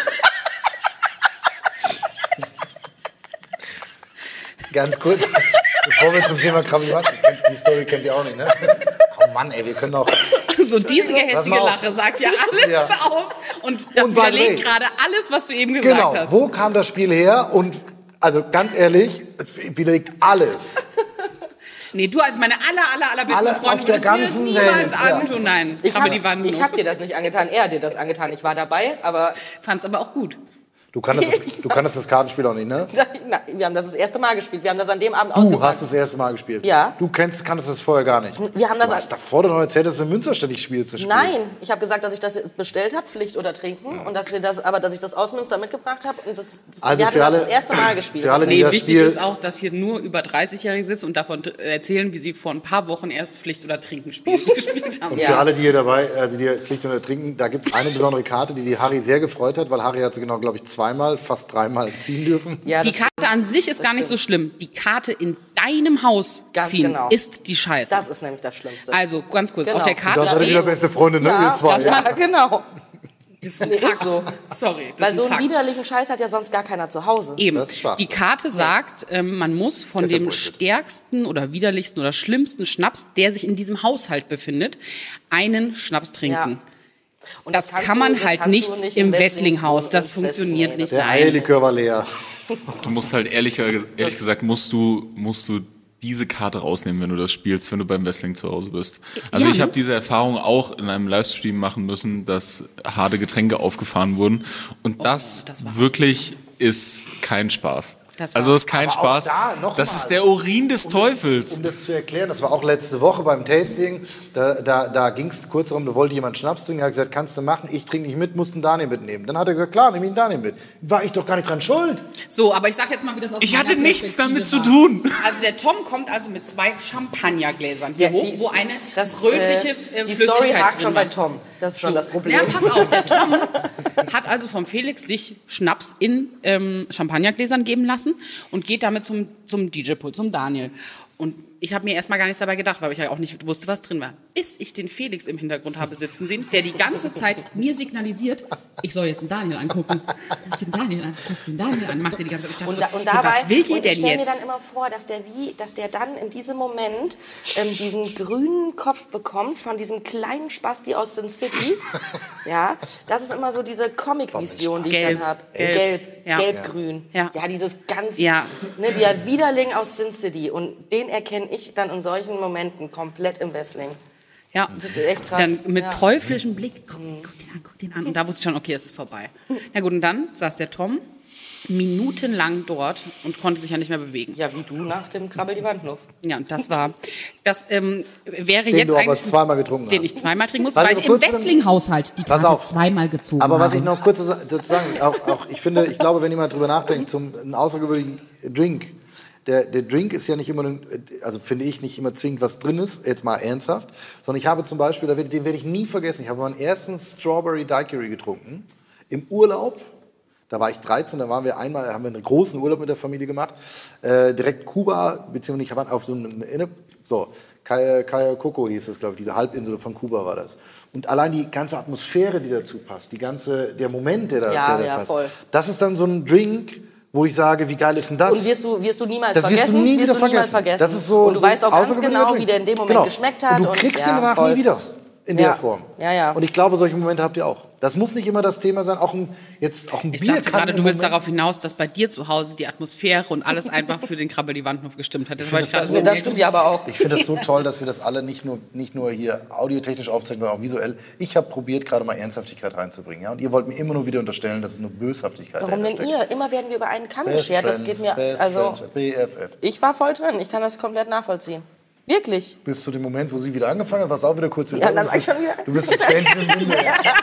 S3: Ganz kurz, bevor wir zum Thema Krabbel warten, die Story kennt ihr auch nicht, ne? Oh Mann, ey, wir können auch...
S2: So diese
S3: Pass
S2: gehässige
S3: mal auf.
S2: Lache sagt ja alles
S3: Ja.
S2: aus. Und das
S3: Und by the
S2: widerlegt
S3: way-
S2: gerade alles, was du eben gesagt
S3: Genau,
S2: hast.
S3: wo kam das Spiel her? Und also ganz ehrlich, widerlegt alles.
S2: Nee, du als meine aller, aller, allerbeste
S3: Alle
S2: Freundin
S3: auf der
S2: würdest mir das
S3: ganzen
S2: niemals
S3: Welt, ja.
S2: antun. Nein,
S4: Ich
S2: Krabbel
S4: habe
S2: die Wandnuff.
S4: hab dir das nicht angetan, er hat dir das angetan. Ich war dabei, aber
S2: Fand's aber auch gut.
S3: Du kannst das, du kannst das Kartenspiel auch nicht, ne?
S4: na, wir haben das das erste Mal gespielt. Wir haben das an dem Abend
S3: Du
S4: ausgepackt.
S3: hast das erste Mal gespielt.
S4: Ja.
S3: Du kennst, kannst das vorher gar nicht.
S4: Wir haben das
S3: du
S4: an-
S3: hast davor doch noch erzählt, dass du in Münster ständig spielst. Das Spiel.
S4: Nein, ich habe gesagt, dass ich das jetzt bestellt habe, Pflicht oder Trinken, und dass wir das, aber dass ich das aus Münster mitgebracht habe und das, das
S3: Also
S4: wir hatten
S3: für
S4: das
S3: alle-
S4: das erste Mal gespielt.
S3: für alle, die
S2: Nee,
S3: das
S2: wichtig
S3: Spiel-
S2: ist auch, dass hier nur über dreißigjährige sitzen und davon t- erzählen, wie sie vor ein paar Wochen erst Pflicht oder Trinken spielen, gespielt haben.
S3: Und
S4: Ja.
S3: für alle, die hier dabei, also die hier Pflicht oder Trinken, da gibt es eine besondere Karte, die die Harry sehr gefreut hat, weil Harry hat sie genau, glaube ich, zweimal, fast dreimal ziehen dürfen.
S4: Ja,
S2: Die
S4: das,
S2: Karte an sich ist gar nicht so schlimm. Die Karte in deinem Haus
S4: Ganz
S2: ziehen
S4: genau.
S2: ist die Scheiße.
S4: das ist nämlich das Schlimmste.
S2: Also ganz kurz,
S4: Genau.
S2: auf der Karte
S3: Da seid ihr wieder
S2: steht,
S3: beste Freunde, ne?
S4: ja,
S3: ihr zwei.
S4: das ja, genau.
S2: das ist ein
S4: Ist
S2: Fakt.
S4: so.
S2: Sorry, das
S4: Weil
S2: ist
S4: so
S2: ein
S4: einen
S2: Fakt.
S4: widerlichen Scheiß hat ja sonst gar keiner zu Hause.
S2: Eben.
S3: Das ist Schwachsinn.
S2: Die Karte sagt, ähm, man muss von
S3: Das ist ja
S2: dem
S3: Bullshit.
S2: stärksten oder widerlichsten oder schlimmsten Schnaps, der sich in diesem Haushalt befindet, einen Schnaps trinken.
S4: Und
S2: Das
S4: kannst
S2: kann
S4: du-
S2: man
S4: das
S2: halt
S4: kannst
S2: nicht
S4: du
S2: im
S4: Wesslings-
S2: Wesslinghaus. Das
S4: im
S2: funktioniert
S4: Wesslingen.
S2: nicht.
S3: Der
S2: Nein.
S3: Eierlikör war leer.
S5: Du musst halt ehrlich, ehrlich gesagt, musst du, musst du diese Karte rausnehmen, wenn du das spielst, wenn du beim Wrestling zu Hause bist. Also
S2: Ja,
S5: ich
S2: ne?
S5: habe diese Erfahrung auch in einem Livestream machen müssen, dass harte Getränke aufgefahren wurden. Und das,
S2: das war
S5: wirklich ist kein Spaß.
S2: Das war-
S5: Also das ist kein
S3: Aber auch
S5: Spaß.
S3: da noch
S5: Das
S3: mal.
S5: ist der Urin des Teufels.
S3: Um das zu erklären, das war auch letzte Woche beim Tasting, da, da, da ging es kurz darum, da wollte jemand Schnaps trinken, er hat gesagt, kannst du machen, ich trinke nicht mit, mussten Daniel mitnehmen. Dann hat er gesagt, klar, nimm ihn Daniel mit. War ich doch gar nicht dran schuld.
S2: So, aber ich sag jetzt mal, wie das aus
S5: Ich
S2: meiner
S5: hatte nichts
S2: Perspektive
S5: damit zu
S2: war.
S5: tun.
S2: Also der Tom kommt also mit zwei Champagnergläsern hier
S4: Ja,
S2: hoch,
S4: die-
S2: wo eine
S4: Das,
S2: rötliche
S4: äh,
S2: äh,
S4: die
S2: Flüssigkeit
S4: Story hakt
S2: drin
S4: schon
S2: war.
S4: bei Tom. Das ist schon
S2: So.
S4: das Problem.
S2: Ja, pass auf, der Tom hat also vom Felix sich Schnaps in ähm, Champagnergläsern geben lassen und geht damit zum, zum D J-Pult, zum Daniel. Und ich habe mir erstmal gar nichts dabei gedacht, weil ich ja auch nicht wusste, was drin war. Bis ich den Felix im Hintergrund habe sitzen sehen, der die ganze Zeit mir signalisiert, ich soll jetzt den Daniel angucken. Guck den Daniel an, guck den Daniel an, macht ihr die ganze Zeit. Ich dachte
S4: Und, da,
S2: so,
S4: und dabei,
S2: was will die
S4: und
S2: denn
S4: ich stelle mir
S2: jetzt?
S4: dann immer vor, dass der, wie, dass der dann in diesem Moment ähm, diesen grünen Kopf bekommt von diesem kleinen Spasti aus Sin City. Ja, das ist immer so diese Comic-Vision, die ich
S2: Gelb,
S4: dann habe.
S2: gelb,
S4: Gelb,
S2: ja.
S4: gelb-grün.
S2: Ja.
S4: Ja, dieses ganz,
S2: Ja.
S4: ne, der Widerling aus Sin City. Und den erkenne ich dann in solchen Momenten komplett im Wrestling.
S2: Ja,
S4: Das ist echt krass.
S2: dann mit
S4: Ja.
S2: teuflischem Blick, guck, den, guck den an, guck den an. Und da wusste ich schon, okay, es ist vorbei. Na gut, und dann saß der Tom minutenlang dort und konnte sich ja nicht mehr bewegen.
S4: Ja, wie du nach dem Krabbel die Wandluft.
S2: Ja, und das war, das ähm, wäre
S3: Den
S2: jetzt
S3: du aber
S2: eigentlich,
S3: zweimal getrunken
S2: den
S3: hast.
S2: ich zweimal trinken musste,
S3: Was
S2: weil
S3: ich
S2: ich
S3: noch
S2: im
S3: kurz zu dem-
S2: Wrestling-Haushalt die
S3: Pass
S2: Karte
S3: auf.
S2: zweimal gezogen
S3: Aber was
S2: habe.
S3: ich noch kurz dazu sagen, auch, auch, ich finde, ich glaube, wenn jemand drüber nachdenkt, zum einen außergewöhnlichen Drink, der, der Drink ist ja nicht immer, also finde ich, nicht immer zwingend was drin ist, jetzt mal ernsthaft, sondern ich habe zum Beispiel, da werd- den werde ich nie vergessen, ich habe meinen ersten Strawberry Daiquiri getrunken, im Urlaub. Da war ich dreizehn, da waren wir einmal, haben wir einen großen Urlaub mit der Familie gemacht, äh, direkt Kuba, beziehungsweise ich war auf so einem, so, Cayo Cayo Coco hieß das, glaube ich, diese Halbinsel von Kuba war das. Und allein die ganze Atmosphäre, die dazu passt, die ganze, der Moment, der da,
S4: Ja,
S3: der da
S4: ja,
S3: passt,
S4: voll.
S3: das ist dann so ein Drink, wo ich sage, wie geil ist denn das?
S4: Und wirst du, wirst du niemals
S3: Das wirst du
S4: vergessen?
S3: nie
S4: wirst
S3: wieder
S4: du niemals
S3: vergessen.
S4: vergessen.
S3: Das ist so,
S4: und du
S3: so
S4: weißt auch ganz
S3: außergewöhnlicher
S4: genau,
S3: Drink.
S4: wie der in dem Moment
S3: Genau.
S4: geschmeckt hat.
S3: Und du kriegst
S4: ja,
S3: ihn danach
S4: voll.
S3: nie wieder. In
S4: Ja.
S3: der Form.
S4: Ja, ja.
S3: Und ich glaube, solche Momente habt ihr auch. Das muss nicht immer das Thema sein. Auch ein, jetzt, auch ein
S2: Ich
S3: Bier
S2: dachte
S3: kann
S2: gerade,
S3: im
S2: du willst
S3: Moment-
S2: darauf hinaus, dass bei dir zu Hause die Atmosphäre und alles einfach für den Krabbel die Wandhof gestimmt hat. Das wollte ich gerade so.
S4: Das stimmt ja aber auch.
S3: Ich finde das so toll, dass wir das alle nicht nur, nicht nur hier audiotechnisch aufzeichnen, sondern auch visuell. Ich habe probiert, gerade mal Ernsthaftigkeit reinzubringen. Ja? Und ihr wollt mir immer nur wieder unterstellen, dass es nur Böshaftigkeit
S4: Warum denn
S3: dahinter
S4: ihr? Immer werden wir über einen Kamm
S3: steckt. Best
S4: geschert. Das
S3: Friends,
S4: geht mir,
S3: Best
S4: also,
S3: Friends, B F F.
S4: ich war voll drin. Ich kann das komplett nachvollziehen. Wirklich.
S3: Bis zu dem Moment, wo sie wieder angefangen hat, war es auch wieder kurz.
S4: Ja, dann war ich schon wieder.
S3: Du bist ein Fan im Winde.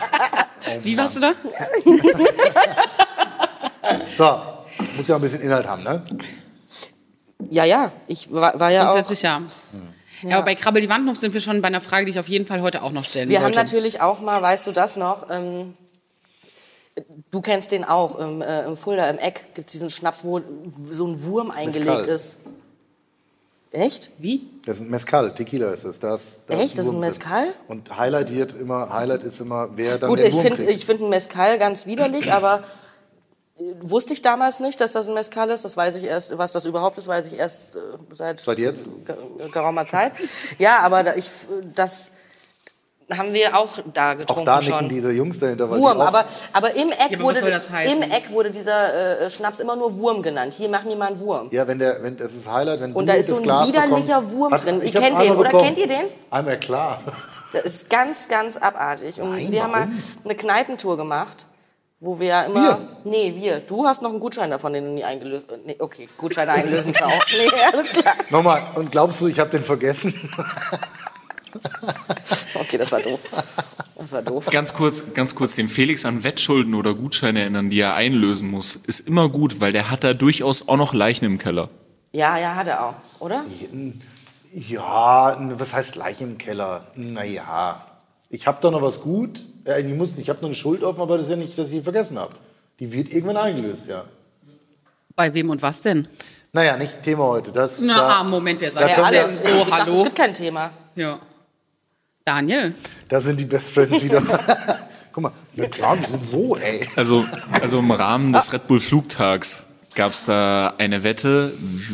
S2: Wie warst du da?
S3: So, muss ja auch ein bisschen Inhalt haben, ne?
S4: Ja, ja. Ich war, war ja auch.
S2: Grundsätzlich ja. Ja, aber bei Krabbel die Wandhof sind wir schon bei einer Frage, die ich auf jeden Fall heute auch noch stellen
S4: Wir haben
S2: wollte.
S4: natürlich auch mal, weißt du das noch, ähm, du kennst den auch, im, äh, im Fulda, im Eck gibt es diesen Schnaps, wo so ein Wurm eingelegt
S3: Mezcal.
S4: ist. Echt?
S2: Wie?
S3: Das ist ein Mezcal, Tequila ist es. Das, das
S4: Echt? Das ist ein
S3: Wurm drin.
S4: Mezcal?
S3: Und Highlight wird immer, Highlight ist immer, wer dann
S4: Gut,
S3: den
S4: ich
S3: Wurm
S4: finde
S3: kriegt.
S4: ich find einen Mezcal ganz widerlich, aber äh, wusste ich damals nicht, dass das ein Mezcal ist. Das weiß ich erst, was das überhaupt ist, weiß ich erst äh, seit,
S3: Seit jetzt?
S4: ge- geraumer Zeit. Ja, aber da, ich, das haben wir auch da getrunken
S3: Auch da nicken
S4: schon.
S3: diese Jungs dahinter. weil die
S4: Wurm,
S3: auch-
S4: aber, aber im Eck
S2: Ja, aber was
S4: wurde
S2: soll das heißen?
S4: im Eck wurde dieser äh, Schnaps immer nur Wurm genannt. Hier machen die mal einen Wurm.
S3: Ja, wenn der, wenn, das ist Highlight, wenn
S4: Und
S3: du
S4: da ist
S3: das
S4: so ein
S3: Glas
S4: widerlicher
S3: bekommst,
S4: Wurm
S3: hat-
S4: drin.
S3: ich
S4: Ihr
S3: hab's
S4: kennt den,
S3: einmal
S4: oder
S3: bekommen.
S4: kennt ihr den?
S3: Einmal klar.
S4: Das ist ganz, ganz abartig. Und
S3: Nein,
S4: wir haben mal
S3: warum?
S4: eine Kneipentour gemacht, wo wir ja immer...
S3: Wir?
S4: Nee, wir. Du hast noch einen Gutschein davon, den du nie eingelöst... Nee, okay, Gutscheine einlösen auch. Nee, alles klar.
S3: Nochmal, und glaubst du, ich habe den vergessen?
S4: Okay, das war doof. Das war doof.
S5: Ganz kurz, ganz kurz, den Felix an Wettschulden oder Gutscheine erinnern, die er einlösen muss, ist immer gut, weil der hat da durchaus auch noch Leichen im Keller.
S4: Ja, ja, hat er auch, oder?
S3: Ja, was heißt Leiche im Keller? Naja, ich habe da noch was gut. Ja, ich muss, ich habe noch eine Schuld offen, aber das ist ja nicht, dass ich die vergessen habe. Die wird irgendwann eingelöst, ja.
S2: Bei wem und was denn?
S3: Naja, nicht Thema heute. Das,
S2: Na,
S3: da,
S2: ah, Moment, wer
S3: da
S2: sagt
S4: Ja,
S3: können
S2: das
S3: wir-
S2: denn?
S4: alles.
S2: So,
S4: ich dachte,
S2: hallo?
S4: es gibt kein Thema.
S2: Ja. Daniel?
S3: Da sind die Best Friends wieder. Guck mal, na klar, wir sind so, ey.
S5: Also, also im Rahmen des Red Bull Flugtags gab es da eine Wette, w- äh,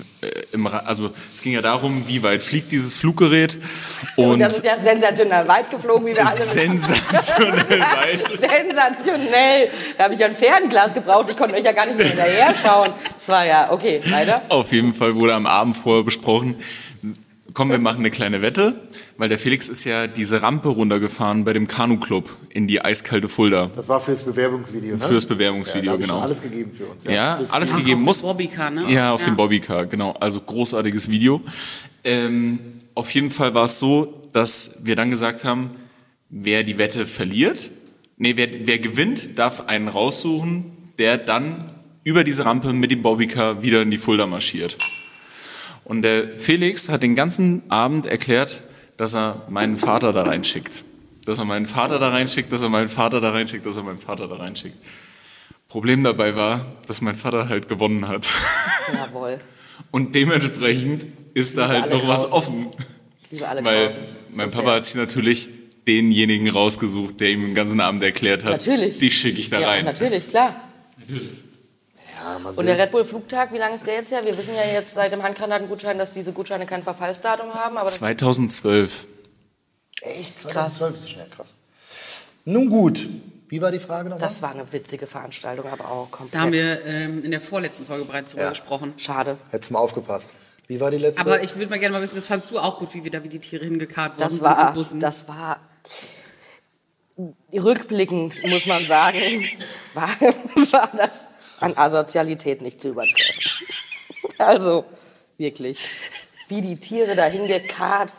S5: im, Ra- also es ging ja darum, wie weit fliegt dieses Fluggerät und,
S4: Und das ist ja sensationell weit geflogen, wie wir alle wissen.
S5: sensationell weit.
S4: Sensationell. Da habe ich ja ein Fernglas gebraucht, ich konnte euch ja gar nicht mehr hinterher schauen. Das war ja, okay, weiter.
S5: Auf jeden Fall wurde am Abend vorher besprochen, komm, wir machen eine kleine Wette, weil der Felix ist ja diese Rampe runtergefahren bei dem Kanu-Club in die eiskalte Fulda.
S3: Das war fürs Bewerbungsvideo, ne?
S5: Fürs Bewerbungsvideo,
S3: ja, da hab ich
S5: genau.
S3: schon alles gegeben für uns.
S5: Ja, alles
S2: Ach,
S5: gegeben
S2: auf
S5: muss.
S2: dem Bobbycar, ne?
S5: Ja, auf
S2: Ja.
S5: dem Bobbycar, genau. Also großartiges Video. Ähm, auf jeden Fall war es so, dass wir dann gesagt haben, wer die Wette verliert, nee, wer, wer gewinnt, darf einen raussuchen, der dann über diese Rampe mit dem Bobbycar wieder in die Fulda marschiert. Und der Felix hat den ganzen Abend erklärt, dass er meinen Vater da reinschickt. Dass er meinen Vater da reinschickt, dass er meinen Vater da reinschickt, dass er meinen Vater da reinschickt. Problem dabei war, dass mein Vater halt gewonnen hat.
S4: Jawohl.
S5: Und dementsprechend ist da halt
S4: alle
S5: noch was
S4: draußen.
S5: offen.
S4: Ich liebe alle
S5: Weil
S4: draußen.
S5: mein
S4: So
S5: Papa
S4: sehr.
S5: hat sich natürlich denjenigen rausgesucht, der ihm den ganzen Abend erklärt hat,
S4: Natürlich.
S5: dich schicke ich da
S4: Ja,
S5: rein.
S4: natürlich, klar.
S5: Natürlich.
S4: Und der Red Bull Flugtag, wie lange ist der jetzt her? Wir wissen ja jetzt seit dem Handgranatengutschein, dass diese Gutscheine kein Verfallsdatum haben. Aber das
S5: zweitausendzwölf.
S3: Echt?
S4: Krass.
S3: zweitausendzwölf ist schnell krass. Nun gut. Wie war die Frage nochmal?
S4: Das war eine witzige Veranstaltung, aber auch komplett.
S2: Da haben wir ähm, in der vorletzten Folge bereits drüber
S3: Ja.
S2: gesprochen.
S4: Schade.
S3: Hättest mal aufgepasst. Wie war die letzte?
S2: Aber ich würde mal gerne mal wissen, das fandst du auch gut, wie wieder wie die Tiere hingekarrt worden
S4: Das
S2: sind
S4: war,
S2: in Bussen.
S4: das war rückblickend, muss man sagen, war, war das an Asozialität nicht zu übertreffen. Also, wirklich. Wie die Tiere dahin gekarrt.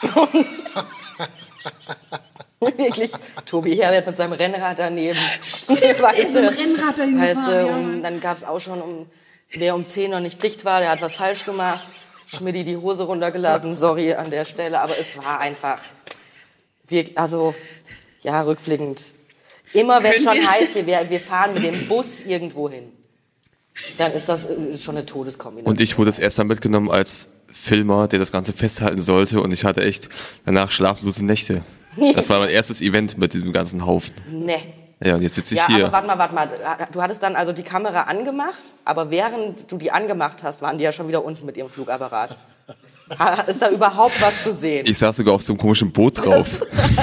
S4: Und wirklich, Tobi Herbert mit seinem Rennrad daneben. Weißt
S2: mit dem Rennrad dahin
S4: weißt
S2: gefahren,
S4: du,
S2: ja.
S4: und dann gab es auch schon, um, wer um zehn noch nicht dicht war, der hat was falsch gemacht. Schmidti die Hose runtergelassen, sorry an der Stelle, aber es war einfach, wirklich, also, ja, rückblickend. Immer wenn
S2: Könnt
S4: schon
S2: ihr-
S4: heißt, wir, wir fahren mit dem Bus irgendwo hin, dann ist das äh, schon eine Todeskombination.
S6: Und ich wurde das erst dann mitgenommen als Filmer, der das Ganze festhalten sollte. Und ich hatte echt danach schlaflose Nächte. Das war mein erstes Event mit diesem ganzen Haufen.
S4: Nee.
S6: Ja, und jetzt sitze ich
S4: Ja,
S6: hier.
S4: aber warte mal, warte mal. Du hattest dann also die Kamera angemacht, aber während du die angemacht hast, waren die ja schon wieder unten mit ihrem Flugapparat. Ha- Ist da überhaupt was zu sehen?
S6: Ich saß sogar auf so einem komischen Boot drauf.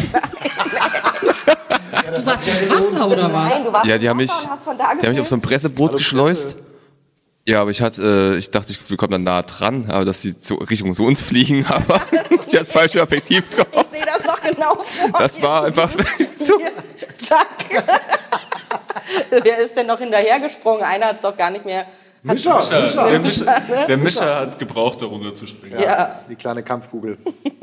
S2: Du warst im Wasser oder was?
S4: Nein, du warst
S6: Ja, die
S4: im
S6: haben mich,
S4: Wasser und hast von da
S6: die haben mich auf so ein
S4: gefilmt?
S6: Presseboot geschleust. Ja, aber ich hatte, äh, ich dachte, ich, wir kommen dann nah dran, aber dass sie zu, Richtung zu uns fliegen, aber ich hatte das falsche Objektiv drauf.
S4: Ich sehe das noch genau vor
S6: Das
S4: mir.
S6: war einfach zu,
S4: Hier, zack. Wer ist denn noch hinterhergesprungen? Einer hat es doch gar nicht mehr.
S3: Mischer, Mischer.
S5: Der Mischer, der Mischer hat gebraucht, da runter zu springen.
S4: Ja.
S3: Die kleine Kampfkugel.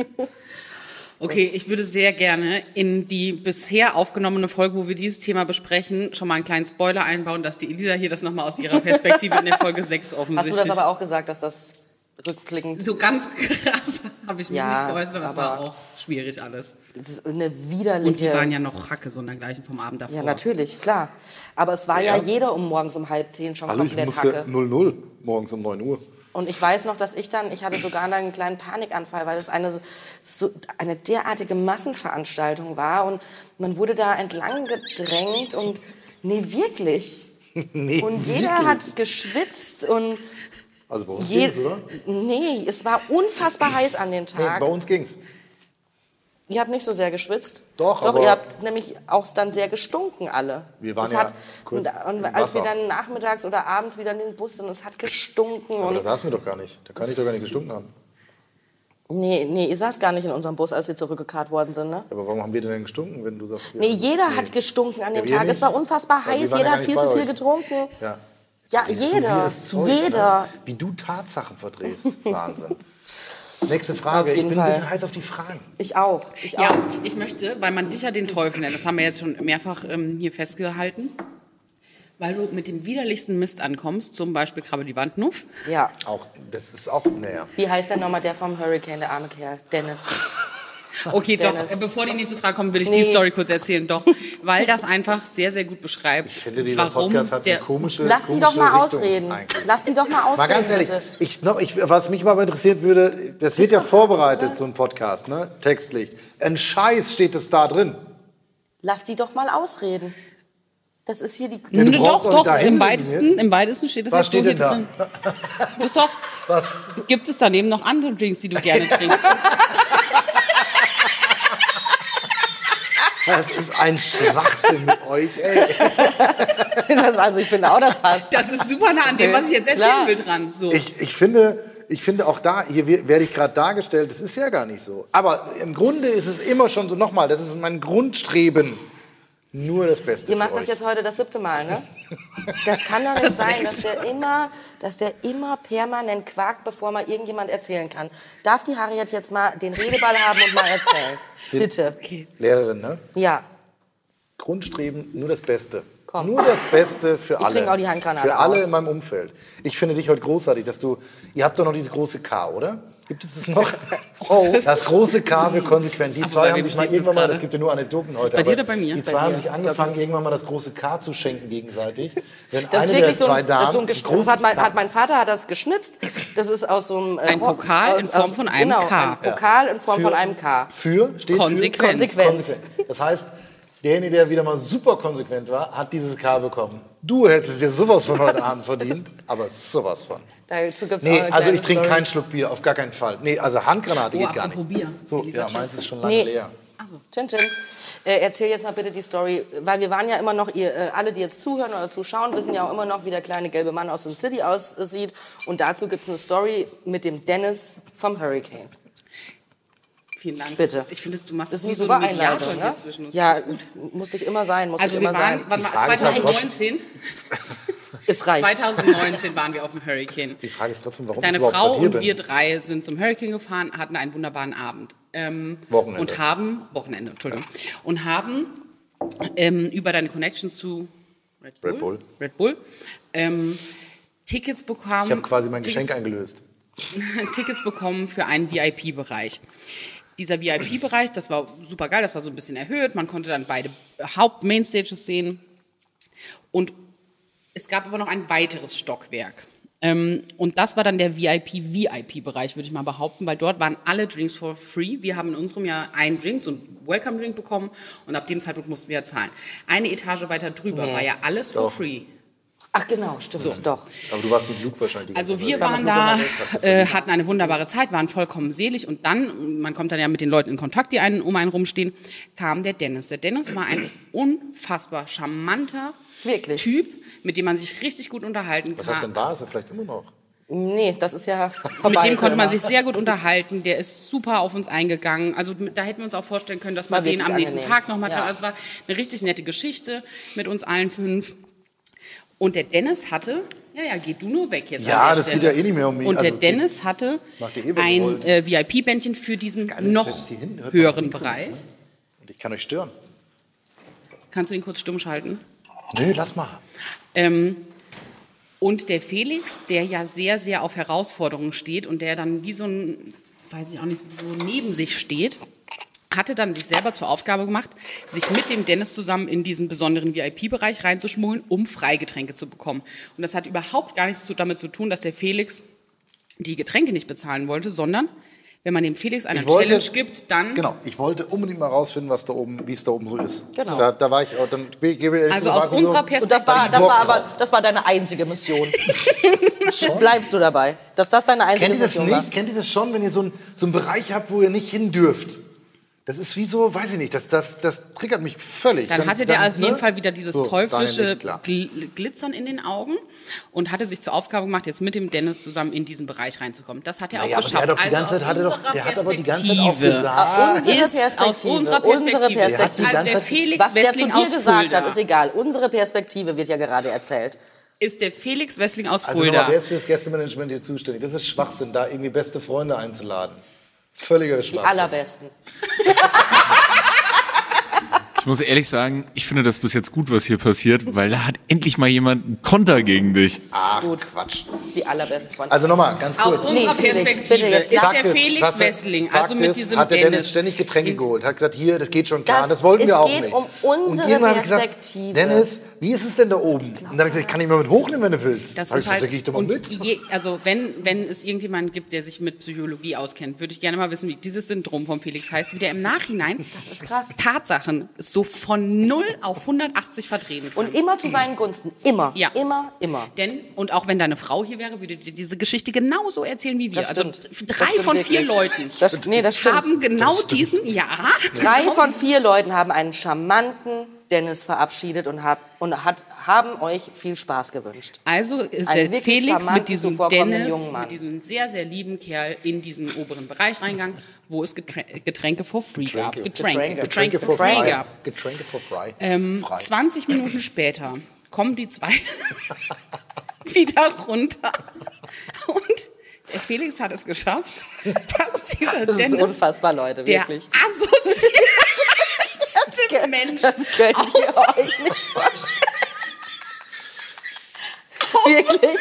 S2: Okay, ich würde sehr gerne in die bisher aufgenommene Folge, wo wir dieses Thema besprechen, schon mal einen kleinen Spoiler einbauen, dass die Elisa hier das nochmal aus ihrer Perspektive in der Folge sechs
S4: Hast du
S2: offensichtlich...
S4: das aber auch gesagt, dass das rückblickend
S2: So ganz krass habe ich mich
S4: Ja,
S2: nicht geäußert, aber es war
S4: aber-
S2: auch schwierig alles.
S4: das ist eine widerliche...
S2: Und die waren ja noch Hacke so und dergleichen vom Abend davor.
S4: Ja, natürlich, klar. Aber es war ja, jeder um morgens um halb zehn schon
S3: Hallo, ich
S4: komplett
S3: musste
S4: Hacke.
S3: null null morgens um neun Uhr.
S4: Und ich weiß noch, dass ich dann, ich hatte sogar dann einen kleinen Panikanfall, weil es eine, so, eine derartige Massenveranstaltung war und man wurde da entlang gedrängt und nee, wirklich.
S3: Nee,
S4: Und jeder
S3: wirklich.
S4: hat geschwitzt und
S3: Also bei uns
S4: je,
S3: ging's, oder?
S4: nee, es war unfassbar heiß an dem
S3: Nee,
S4: Tag.
S3: bei uns ging's.
S4: Ihr habt nicht so sehr geschwitzt.
S3: Doch,
S4: Doch,
S3: aber-
S4: ihr habt nämlich auch dann sehr gestunken alle.
S3: Wir waren
S4: es
S3: ja
S4: hat,
S3: kurz
S4: und, und
S3: im
S4: als wir
S3: Wasser.
S4: dann nachmittags oder abends wieder in den Bus sind, es hat gestunken.
S3: Aber da
S4: Und,
S3: saßen wir doch gar nicht. Da kann ich doch gar nicht gestunken haben.
S4: nee, nee, ihr saß gar nicht in unserem Bus, als wir zurückgekarrt worden sind, ne?
S3: Aber warum haben wir denn gestunken, wenn du sagst... wir-
S4: Nee, jeder hat gestunken an dem
S3: wir
S4: Tag.
S3: nicht.
S4: Es war unfassbar
S3: Ja, wir
S4: heiß,
S3: waren
S4: jeder
S3: ja gar
S4: hat
S3: nicht
S4: viel
S3: bei
S4: zu viel
S3: euch.
S4: getrunken.
S3: Ja.
S4: Ja,
S3: Redest du
S4: jeder.
S3: wie das Zeug,
S4: jeder.
S3: Ne? Wie du Tatsachen verdrehst. Wahnsinn. Nächste Frage.
S4: Auf
S3: Ich
S4: jeden
S3: bin ein
S4: Fall.
S3: bisschen heiß auf die Fragen.
S4: Ich auch. Ich auch.
S2: Ja, ich möchte, weil man dich ja den Teufel nennt, das haben wir jetzt schon mehrfach ähm, hier festgehalten, weil du mit dem widerlichsten Mist ankommst, zum Beispiel Krabbe die Wandnuff.
S4: Ja.
S3: Auch, das ist auch näher.
S4: Wie heißt denn nochmal der vom Hurricane, der arme Kerl? Dennis.
S2: Okay, doch,
S4: Dennis.
S2: äh, bevor die nächste Frage kommt, will ich
S4: Nee.
S2: die Story kurz erzählen. Doch, weil das einfach sehr, sehr gut beschreibt,
S3: Ich finde, dieser
S2: warum
S3: Podcast hat
S2: der...
S3: eine komische
S4: Lass die
S3: komische
S4: doch mal
S3: Richtung
S4: ausreden.
S3: eigentlich.
S4: Lass die doch mal ausreden,
S3: Mal ganz ehrlich,
S4: bitte.
S3: ich, noch, ich, was mich mal interessiert würde, das wird ja vorbereitet, so ein Podcast, ne? Textlich. Ein Scheiß steht es da drin.
S4: Lass die doch mal ausreden. Das ist hier die...
S3: Ja, du
S2: Nö,
S3: brauchst
S2: doch,
S3: doch
S2: doch,
S3: dahin
S2: im
S3: reden
S2: weitesten,
S3: jetzt.
S2: im weitesten steht das
S3: Was
S2: ja so
S3: steht
S2: hier
S3: denn da?
S2: drin. Das ist doch,
S3: Was?
S2: Gibt es daneben noch andere Drinks, die du gerne trinkst?
S3: Das ist ein Schwachsinn mit euch, ey.
S4: Das, also ich finde auch, das passt.
S2: Das ist super nah an dem, was ich jetzt erzählen
S4: Klar.
S2: will, dran. So.
S3: Ich, ich, finde, ich finde auch da, hier wer- werde ich gerade dargestellt, das ist ja gar nicht so. Aber im Grunde ist es immer schon so, nochmal, das ist mein Grundstreben. Nur das Beste
S4: Ihr
S3: für
S4: macht
S3: euch.
S4: das jetzt heute das siebte Mal, ne? Das kann doch nicht sein, dass der, immer, dass der immer permanent quakt, bevor mal irgendjemand erzählen kann. Darf die Harriet jetzt mal den Redeball haben und mal erzählen? Bitte.
S3: Lehrerin, ne?
S4: Ja.
S3: Grundstreben, nur das Beste.
S4: Komm.
S3: Nur das Beste für alle.
S4: trinke auch die Handgranate
S3: Für alle
S4: aus.
S3: in meinem Umfeld. Ich finde dich heute großartig, dass du. Ihr habt doch noch dieses große K, oder? Gibt es das noch?
S4: Oh.
S3: Das große K für konsequent. Die
S2: Aber
S3: zwei
S2: bei
S3: haben
S2: wem
S3: sich mal
S2: steht das
S3: irgendwann mal,
S2: gerade?
S3: das gibt ja nur Anekdoten heute.
S2: bei dir
S3: aber
S2: oder bei mir?
S3: Die
S2: Ist
S3: zwei
S4: bei
S3: haben
S4: dir.
S3: sich
S4: Ich glaub,
S3: angefangen,
S4: das-
S3: irgendwann mal das große K zu schenken gegenseitig. Wenn
S4: Das ist
S3: eine
S4: wirklich
S3: der
S4: so
S3: zwei
S4: ein, das, ist so
S3: Damen
S4: ein Gesch-
S3: großes
S4: das hat, mein,
S3: K-
S4: hat mein Vater hat das geschnitzt. Das ist aus so einem... Äh,
S2: Ein Pokal in Form von einem
S4: genau,
S2: K.
S4: ein Pokal in Form
S3: Für-
S4: von einem K.
S3: Für steht
S2: Konsequenz.
S3: Für
S4: Konsequenz.
S3: konsequent. Das heißt, derjenige, der wieder mal super konsequent war, hat dieses K bekommen. Du hättest dir sowas von heute Abend verdient, aber sowas von.
S4: Dazu gibt's
S3: Nee,
S4: auch eine
S3: also
S4: kleine
S3: ich trinke
S4: Story.
S3: keinen Schluck Bier, auf gar keinen Fall. Nee, also Handgranate
S2: Oh,
S3: geht gar
S2: apropos
S3: nicht.
S2: Bier.
S3: So,
S2: Elisa,
S3: ja,
S2: tschüss.
S3: meins ist schon lange
S4: Nee.
S3: leer.
S4: Chin Chin. Äh, erzähl jetzt mal bitte die Story, weil wir waren ja immer noch, ihr äh, alle, die jetzt zuhören oder zuschauen, wissen ja auch immer noch, wie der kleine gelbe Mann aus Sim City aussieht. Und dazu gibt es eine Story mit dem Dennis vom Hurricane.
S2: Vielen Dank.
S4: Bitte.
S2: Ich finde, du machst
S4: Das
S2: das
S4: ist
S2: wie
S4: eine
S2: so
S4: super
S2: ein Mediator
S4: Einleitung,
S2: hier
S4: ne?
S2: zwischen uns.
S4: Ja,
S2: Das ist gut.
S4: musste ich immer sein, musste
S2: Also
S4: ich
S2: wir
S4: immer
S2: waren,
S4: sein.
S2: warte mal,
S3: Frage ist halt
S2: zweitausendneunzehn,
S4: Es reicht.
S2: zweitausendneunzehn waren wir auf dem Hurricane.
S3: Die Frage ist trotzdem, warum
S2: Deine
S3: ich überhaupt
S2: Frau
S3: bei dir
S2: und
S3: bin.
S2: wir drei sind zum Hurricane gefahren, hatten einen wunderbaren Abend. Ähm,
S3: Wochenende.
S2: Und haben, Wochenende, Entschuldigung. Und haben ähm, über deine Connections zu Red Bull,
S3: Red Bull.
S2: Red Bull ähm, Tickets bekommen.
S3: Ich habe quasi mein
S2: Tickets,
S3: Geschenk eingelöst.
S2: Tickets bekommen für einen V I P-Bereich. Dieser V I P-Bereich, das war super geil, das war so ein bisschen erhöht. Man konnte dann beide Haupt-Mainstages sehen. Und es gab aber noch ein weiteres Stockwerk. Ähm, und das war dann der V I P-V I P-Bereich, würde ich mal behaupten, weil dort waren alle Drinks for free. Wir haben in unserem Jahr einen Drink, so einen Welcome-Drink bekommen und ab dem Zeitpunkt mussten wir ja zahlen. Eine Etage weiter drüber
S4: Nee.
S2: war ja alles for
S3: Doch.
S2: free.
S4: Ach genau, stimmt, doch.
S3: Aber du warst mit Luke wahrscheinlich. die
S2: Also
S3: ganze
S2: wir
S3: Zeit.
S2: waren da, äh, hatten eine wunderbare Zeit, waren vollkommen selig und dann, man kommt dann ja mit den Leuten in Kontakt, die einen um einen rumstehen, kam der Dennis. Der Dennis war ein unfassbar charmanter
S4: Wirklich?
S2: Typ, mit dem man sich richtig gut unterhalten
S3: Was heißt denn
S2: kann.
S3: da? Ist er vielleicht immer noch?
S4: Nee, das ist ja vorbei.
S2: Mit dem konnte man
S4: für
S2: sich sehr gut unterhalten, der ist super auf uns eingegangen. Also da hätten wir uns auch vorstellen können, dass
S4: War
S2: man den
S4: wirklich
S2: am nächsten
S4: angenehm.
S2: Tag nochmal
S4: Ja.
S2: treffen. Also es war eine richtig nette Geschichte mit uns allen fünf. Und der Dennis hatte, ja, ja, geh du nur weg jetzt.
S3: Ja,
S2: an der
S3: das
S2: Stelle.
S3: geht ja eh nicht mehr um mich.
S2: Und der
S3: Also,
S2: Dennis hatte
S3: Macht ihr eh, was ihr
S2: ein
S3: wollt.
S2: äh, V I P-Bändchen für diesen
S3: ist,
S2: noch
S3: setzt die hin, hört man
S2: höheren
S3: das Mikro,
S2: Bereich.
S3: ne? Und ich kann euch stören.
S2: Kannst du ihn kurz stumm schalten?
S3: Nö, lass mal.
S2: Ähm, und der Felix, der ja sehr, sehr auf Herausforderungen steht und der dann wie so ein, weiß ich auch nicht, so neben sich steht, hatte dann sich selber zur Aufgabe gemacht, sich mit dem Dennis zusammen in diesen besonderen V I P-Bereich reinzuschmuggeln, um Freigetränke zu bekommen. Und das hat überhaupt gar nichts zu- damit zu tun, dass der Felix die Getränke nicht bezahlen wollte, sondern wenn man dem Felix eine
S3: Ich wollte-
S2: Challenge gibt, dann...
S3: Genau, ich wollte unbedingt mal rausfinden, was da oben, wie es da oben so ist.
S4: Genau.
S3: Da, da war ich auch, dann gebe ich ehrlich
S2: Also
S3: zu,
S2: aus
S3: war ich so-
S2: unserer
S4: Und das
S2: Perspektive...
S4: war, das
S3: Bock
S4: war aber,
S3: drauf.
S4: das war deine einzige Mission. Bleibst du dabei, dass das deine einzige
S3: Kennt ihr das
S4: Mission
S3: nicht?
S4: war?
S3: Kennt ihr das schon, wenn ihr so, ein, so einen Bereich habt, wo ihr nicht hin dürft? Das ist wie so, weiß ich nicht, das, das, das triggert mich völlig.
S2: Dann hatte der auf jeden
S3: ne?
S2: Fall wieder dieses
S3: So,
S2: teuflische
S3: Daniel, klar.
S2: Gl Glitzern in den Augen und hatte sich zur Aufgabe gemacht, jetzt mit dem Dennis zusammen in diesen Bereich reinzukommen. Das hat er
S3: Naja,
S2: auch
S3: aber der
S2: geschafft.
S3: hat doch die
S2: also
S3: ganze
S2: aus
S3: Zeit, hat er doch,
S2: unserer
S3: der hat aber die ganze Zeit auch
S2: Perspektive
S3: gesagt,
S4: Unsere
S2: ist
S4: Perspektive,
S2: aus unserer
S4: unsere
S2: Perspektive,
S3: Er hat die
S2: ist also
S3: ganze
S2: der
S3: Zeit-
S2: Felix
S4: Was der zu
S2: Wessling
S4: dir
S2: aus
S4: gesagt
S2: Fulda.
S4: hat, ist egal. Unsere Perspektive wird ja gerade erzählt.
S2: Ist der Felix Wessling aus
S3: also
S2: Fulda.
S3: nochmal, wer ist für das Gästemanagement hier zuständig? Das ist Schwachsinn, da irgendwie beste Freunde einzuladen. Völliger
S4: Die
S3: Schwachsinn.
S4: allerbesten.
S5: Ich muss ehrlich sagen, ich finde das bis jetzt gut, was hier passiert, weil da hat endlich mal jemand einen Konter gegen dich.
S3: Ach,
S4: Gut.
S3: Quatsch.
S4: Die allerbesten Freunde.
S3: Also nochmal, ganz
S2: Aus
S3: kurz.
S2: unserer
S4: Nee, Felix,
S2: Perspektive
S4: bitte jetzt
S2: ist
S4: sag
S2: der
S3: es,
S2: Felix
S3: Fakt ist-
S2: Wessling,
S3: Fakt
S2: also mit
S3: ist,
S2: diesem
S3: hat der
S2: Dennis.
S3: Dennis ständig Getränke
S2: in-
S3: geholt, hat gesagt, hier, das geht schon klar,
S4: Das-
S3: das wollten
S4: es
S3: wir auch
S4: geht
S3: nicht.
S4: um unsere
S3: und irgendwann habe ich gesagt,
S4: Perspektive.
S3: Dennis, wie ist es denn da oben? Und dann habe ich gesagt, ich kann dich mal mit hochnehmen, wenn du willst.
S2: Das
S3: Hab ich
S2: ist
S3: gesagt,
S2: halt,
S3: da gehe ich doch mal
S2: und
S3: mit.
S2: je, also wenn, wenn es irgendjemanden gibt, der sich mit Psychologie auskennt, würde ich gerne mal wissen, wie dieses Syndrom von Felix heißt, wie der im Nachhinein
S4: ist krass.
S2: Tatsachen so von null auf hundertachtzig verdrehen kann.
S4: Und immer zu seinen Gunsten. Immer.
S2: Ja.
S4: Immer, immer.
S2: Denn, und auch wenn deine Frau hier wäre, würde dir diese Geschichte genauso erzählen wie wir.
S4: Das
S2: Also
S4: stimmt.
S2: drei
S4: Das stimmt
S2: von vier
S4: wirklich.
S2: Leuten
S4: Das, nee, das stimmt.
S2: haben genau diesen, ja.
S4: Drei
S2: genau
S4: von
S2: diesen-
S4: vier Leuten haben einen charmanten Dennis verabschiedet und, hab, und hat, haben euch viel Spaß gewünscht.
S2: Also ist
S4: Ein
S2: der
S4: wirklich
S2: Felix
S4: charmanten,
S2: mit diesem
S4: zuvorkommenden
S2: Dennis,
S4: jungen Mann.
S2: mit diesem sehr, sehr lieben Kerl in diesen oberen Bereich reingegangen, wo es Getränke, Getränke for free gab. Getränke,
S4: Getränke.
S2: Getränke for free gab.
S3: Getränke for frei.
S2: Ähm,
S3: Frei.
S2: zwanzig Minuten später kommen die zwei wieder runter und der Felix hat es geschafft, dass dieser
S4: Das ist
S2: Dennis,
S4: unfassbar, Leute,
S2: der
S4: wirklich.
S2: asozialste Mensch
S4: Das könnt ihr
S2: auf
S4: euch nicht vorstellen. Wirklich,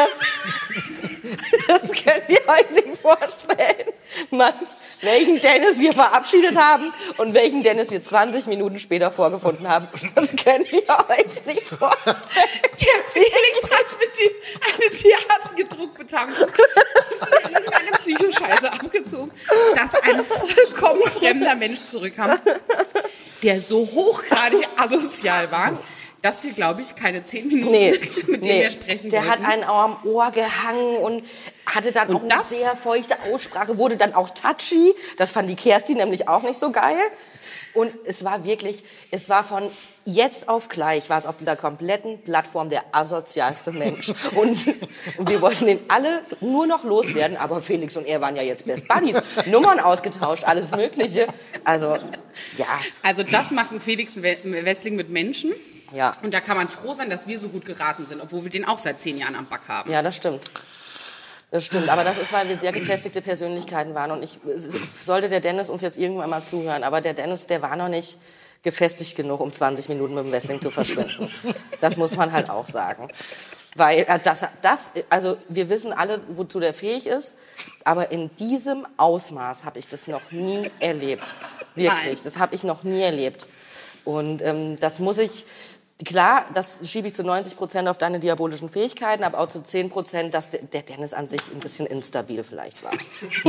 S4: das, das könnt ihr euch nicht vorstellen. Mann, welchen Dennis wir verabschiedet haben und welchen Dennis wir zwanzig Minuten später vorgefunden haben. Das könnt ihr euch nicht vorstellen.
S2: Der Felix hat mit ihm eine Theatergedruckbetankung in irgendeine Psychoscheiße abgezogen, dass ein vollkommen fremder Mensch zurückkam, der so hochgradig asozial war, dass wir, glaube ich, keine zehn Minuten
S4: Nee,
S2: mit dem
S4: nee.
S2: wir sprechen
S4: Der
S2: wollten.
S4: hat einen am Ohr gehangen und hatte dann
S2: Und
S4: auch eine
S2: das-
S4: sehr feuchte Aussprache, wurde dann auch touchy. Das fand die Kerstin nämlich auch nicht so geil. Und es war wirklich, es war von jetzt auf gleich, war es auf dieser kompletten Plattform der asozialste Mensch. Und, und wir wollten den alle nur noch loswerden, aber Felix und er waren ja jetzt Best Buddies. Nummern ausgetauscht, alles Mögliche. Also, ja.
S2: Also das macht ein Felix Wessling mit Menschen.
S4: Ja.
S2: Und da kann man froh sein, dass wir so gut geraten sind, obwohl wir den auch seit zehn Jahren am Back haben.
S4: Ja, das stimmt. Das stimmt, aber das ist, weil wir sehr gefestigte Persönlichkeiten waren. Und ich sollte der Dennis uns jetzt irgendwann mal zuhören, aber der Dennis, der war noch nicht gefestigt genug, um zwanzig Minuten mit dem Wrestling zu verschwinden. Das muss man halt auch sagen. Weil äh, das, das, also wir wissen alle, wozu der fähig ist, aber in diesem Ausmaß habe ich das noch nie erlebt. Wirklich,
S2: Nein.
S4: das habe ich noch nie erlebt. Und ähm, das muss ich, klar, das schiebe ich zu neunzig Prozent auf deine diabolischen Fähigkeiten, aber auch zu zehn Prozent, dass der, der Dennis an sich ein bisschen instabil vielleicht war.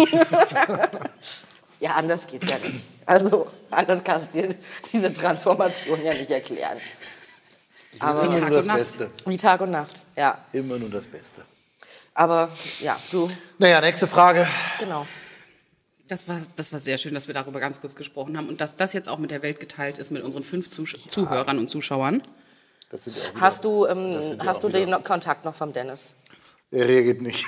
S4: Ja, anders geht's ja nicht. Also, anders kannst du dir diese Transformation ja nicht erklären. Aber
S3: Immer
S2: Tag
S3: nur das
S2: und Nacht.
S3: Beste.
S4: wie Tag und Nacht, ja.
S3: Immer nur das Beste.
S4: Aber, ja, du,
S3: Naja, nächste Frage.
S4: genau.
S2: Das war, das war sehr schön, dass wir darüber ganz kurz gesprochen haben und dass das jetzt auch mit der Welt geteilt ist, mit unseren fünf Zusch Zuhörern und Zuschauern.
S3: Das sind ja auch wieder-
S4: Hast du, ähm,
S3: sind ja
S4: hast
S3: auch
S4: du
S3: wieder-
S4: den Kontakt noch vom Dennis?
S3: Er reagiert nicht.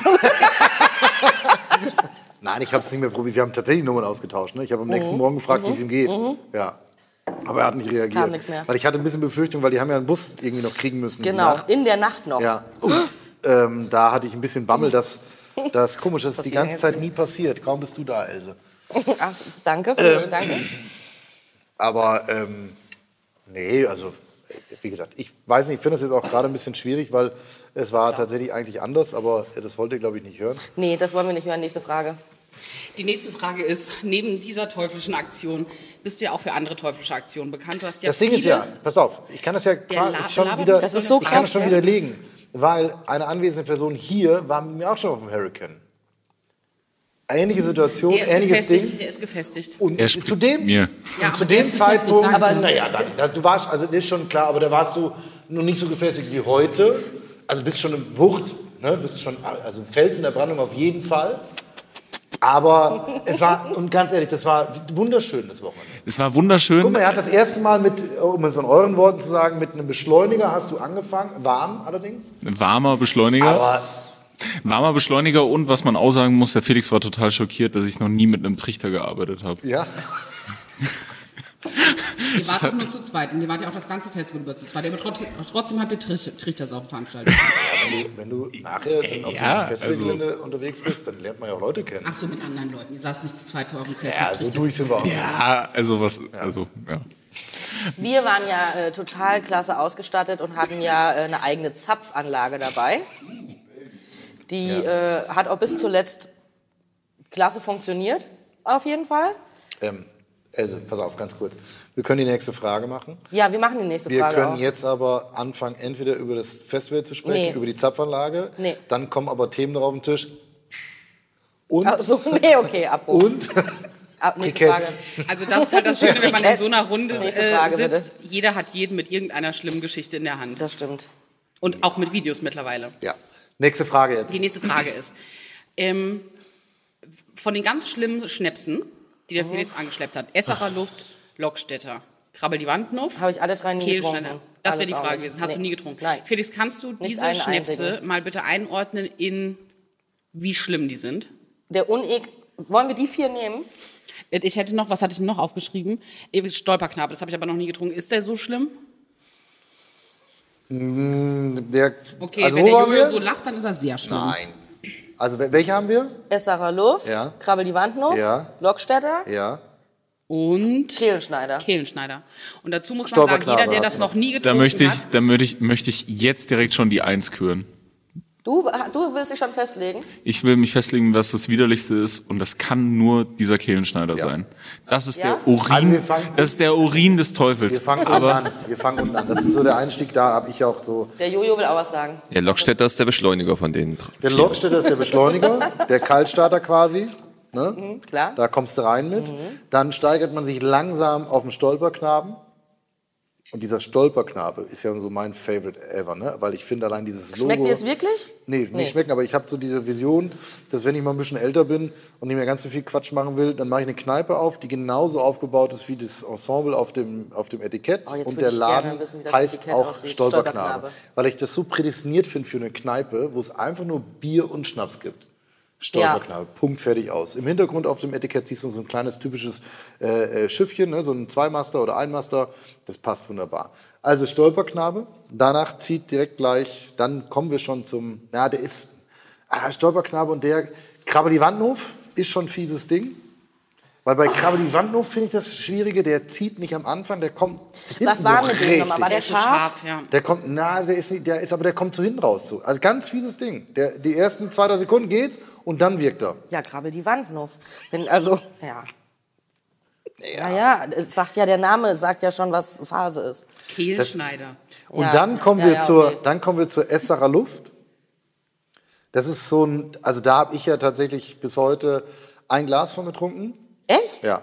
S3: Nein, ich habe es nicht mehr probiert. Wir haben tatsächlich Nummern ausgetauscht. Ne? Ich habe am nächsten Morgen gefragt, wie es ihm geht. Ja. Aber er hat nicht reagiert.
S4: Kam nichts mehr.
S3: Weil ich hatte ein bisschen Befürchtung, weil die haben ja einen Bus irgendwie noch kriegen müssen. die
S4: Genau,
S3: Nacht.
S4: in der Nacht noch.
S3: Ja. Und ähm, da hatte ich ein bisschen Bammel, dass das komisch ist, dass die
S4: Passiert
S3: ganze
S4: jetzt
S3: Zeit
S4: nicht.
S3: nie passiert. Kaum bist du da, Else.
S4: Ach, danke, für,
S3: Ähm.
S4: danke.
S3: Aber ähm, nee, also wie gesagt, ich weiß nicht, ich finde das jetzt auch gerade ein bisschen schwierig, weil es war tatsächlich eigentlich anders, aber das wollt ihr, glaube ich, nicht hören.
S4: Nee, das wollen wir nicht hören. Nächste Frage.
S2: Die nächste Frage ist, neben dieser teuflischen Aktion, bist du ja auch für andere teuflische Aktionen bekannt? Du hast ja
S3: Das Ding
S2: viele,
S3: ist ja, pass auf, ich kann das ja
S2: La-
S3: schon
S2: labert
S3: wieder,
S2: das
S4: ist so
S3: ich kann
S4: krass,
S3: das schon
S4: ja.
S3: widerlegen, weil eine anwesende Person hier war mit mir auch schon auf dem Hurricane. Ähnliche Situation,
S2: der ist
S3: ähnliches
S2: gefestigt,
S3: Ding.
S2: der ist gefestigt.
S3: Und
S5: Er
S3: zu
S5: spricht
S3: dem,
S5: mir.
S2: Ja,
S3: und
S2: aber
S3: zu
S2: der
S3: dem
S2: ist gefestigt,
S3: Zeitpunkt,
S2: sag ich
S3: aber
S2: ja.
S3: naja, da, da, du warst, also das ist schon klar, aber da warst du noch nicht so gefestigt wie heute. Also bist schon eine Wucht, ne? Bist schon, also ein Fels in der Brandung auf jeden Fall. Aber es war, und ganz ehrlich, das war wunderschön, das Wochenende.
S5: Es war wunderschön.
S3: Guck mal, er hat das erste Mal mit, um es in euren Worten zu sagen, mit einem Beschleuniger hast du angefangen, warm allerdings.
S5: Warmer Beschleuniger.
S3: Aber
S5: Warmer Beschleuniger und was man auch sagen muss, der Felix war total schockiert, dass ich noch nie mit einem Trichter gearbeitet habe.
S3: ja,
S2: Ihr wart auch nur zu zweit und ihr wart ja auch das ganze Festival über zu zweit. Aber trotzdem, trotzdem habt ihr Trich- Trichtersaufen veranstaltet.
S3: wenn du nachher dann auf
S5: Ja,
S3: dem Festivalgelände unterwegs bist, dann lernt man ja auch Leute kennen.
S2: Ach so, mit anderen Leuten. Ihr saßt nicht zu zweit vor eurem Zelt.
S3: Ja,
S2: mit
S3: so
S2: Trichter.
S3: durch sind wir auch.
S5: Ja, also was, also, ja.
S4: Wir waren ja äh, total klasse ausgestattet und hatten ja äh, eine eigene Zapfanlage dabei. Die äh, hat auch bis zuletzt klasse funktioniert, auf jeden Fall.
S3: Ähm, also, pass auf, ganz kurz. Wir können die nächste Frage machen.
S4: Ja, wir machen die nächste
S3: Wir
S4: Frage
S3: können
S4: auch.
S3: jetzt aber anfangen, entweder über das Festival zu sprechen,
S4: Nee.
S3: über die Zapfanlage.
S4: Nee.
S3: Dann kommen aber Themen noch auf den Tisch. Und,
S4: Ach so, nee, okay, Abbruch.
S3: und
S4: Ab, nächste
S3: Briketts.
S4: Frage.
S2: Also das ist halt das Schöne, wenn man in so einer Runde
S4: Nächste
S2: äh,
S4: Frage,
S2: sitzt. Jeder hat jeden mit irgendeiner schlimmen Geschichte in der Hand.
S4: Das stimmt.
S2: Und auch mit Videos mittlerweile.
S3: Ja. Nächste Frage jetzt.
S2: Die nächste Frage ist, ähm, von den ganz schlimmen Schnäpsen, die der Felix angeschleppt hat, Essacher Luft, Lockstädter, Krabbel die Wandnuff,
S4: Habe ich alle drei nie
S2: Kehlschneider.
S4: getrunken.
S2: Das wäre die
S4: Alles auch
S2: Frage
S4: nicht.
S2: gewesen. Hast du
S4: Nee.
S2: nie getrunken?
S4: Nein.
S2: Felix, kannst du diese
S4: einen
S2: Schnäpse
S4: einzigen.
S2: mal bitte einordnen in, wie schlimm die sind?
S4: Der Uneg... Wollen wir die vier nehmen?
S2: Ich hätte noch, was hatte ich denn noch aufgeschrieben? Stolperknabe, das habe ich aber noch nie getrunken. Ist der so schlimm?
S3: Der,
S2: Okay,
S3: also
S2: wenn
S3: wo
S2: der
S3: waren
S2: Jojo
S3: wir?
S2: so lacht, dann ist er sehr schlimm.
S3: Nein. Also wel- welche haben wir?
S4: Essacher Luft,
S3: Ja.
S4: Krabbel die Wandnuff,
S3: Ja.
S4: Lockstädter,
S3: Ja.
S2: Und
S4: Kehlenschneider.
S2: Kehlenschneider. Und dazu muss man sagen,
S3: Stolperknabe
S2: jeder, der
S3: hat
S2: das
S3: noch.
S2: noch nie
S5: Da
S2: getrunken
S5: möchte ich,
S2: hat,
S5: da möchte ich, möchte ich jetzt direkt schon die Eins küren.
S4: Du, du willst dich schon festlegen?
S5: Ich will mich festlegen, was das Widerlichste ist, und das kann nur dieser Kehlenschneider
S3: Ja.
S5: sein. Das ist
S4: Ja?
S5: der Urin,
S3: Also wir fangen-
S5: das ist der Urin des Teufels.
S3: Wir fangen unten
S5: Aber
S3: an. Wir fangen unten an. Das ist so der Einstieg, da habe ich auch so.
S4: Der Jojo will auch was sagen.
S6: Ja, Lockstädter ist der Beschleuniger von den
S3: Der
S6: vier.
S3: Lockstädter ist der Beschleuniger, der Kaltstarter quasi. Ne?
S4: Mhm, klar.
S3: Da kommst du rein mit. Dann steigert man sich langsam auf den Stolperknaben. Und dieser Stolperknabe ist ja so mein Favorite ever, ne? Weil ich finde allein dieses Logo...
S4: Schmeckt dir es wirklich?
S3: Nee, nicht
S4: Nee.
S3: schmecken, aber ich habe so diese Vision, dass wenn ich mal ein bisschen älter bin und nicht mehr ganz so viel Quatsch machen will, dann mache ich eine Kneipe auf, die genauso aufgebaut ist wie das Ensemble auf dem, auf dem Etikett.
S4: Oh, jetzt
S3: und
S4: würde
S3: der
S4: ich
S3: Laden
S4: gerne wissen, wie das
S3: heißt
S4: Etikett
S3: auch
S4: aussieht.
S3: Stolperknabe.
S4: Stolperknabe.
S3: Weil ich das so prädestiniert finde für eine Kneipe, wo es einfach nur Bier und Schnaps gibt. Stolperknabe, Punkt, fertig, aus. Im Hintergrund auf dem Etikett siehst du so ein kleines typisches äh, äh, Schiffchen, ne? So ein Zweimaster oder Einmaster. Das passt wunderbar. Also Stolperknabe, danach zieht direkt gleich, dann kommen wir schon zum, ja, der ist, ah, Stolperknabe und der, Krabbel die Wandhof ist schon ein fieses Ding. Weil bei Krabbel die Wandhof finde ich das Schwierige, der zieht nicht am Anfang, der kommt hinten
S4: Was war
S3: so
S4: mit dem
S3: richtig.
S4: nochmal? War der
S2: der ist so
S4: scharf?
S2: scharf, ja.
S3: Der kommt, na, der ist nicht, der ist, aber der kommt so hinten raus. So. Also ganz fieses Ding. Der, die ersten zwei, drei Sekunden geht's und dann wirkt er.
S4: Ja, Krabbel die Wandnuff. Wenn, also, ja. Naja, es sagt ja der Name, es sagt ja schon, was Phase ist.
S2: Kehlenschneider.
S3: Und
S4: Ja.
S3: dann kommen
S4: Ja,
S3: wir
S4: ja,
S3: zur,
S4: okay.
S3: dann kommen wir zur Essacher Luft. Das ist so ein, also da habe ich ja tatsächlich bis heute ein Glas von getrunken.
S4: Echt?
S3: Ja.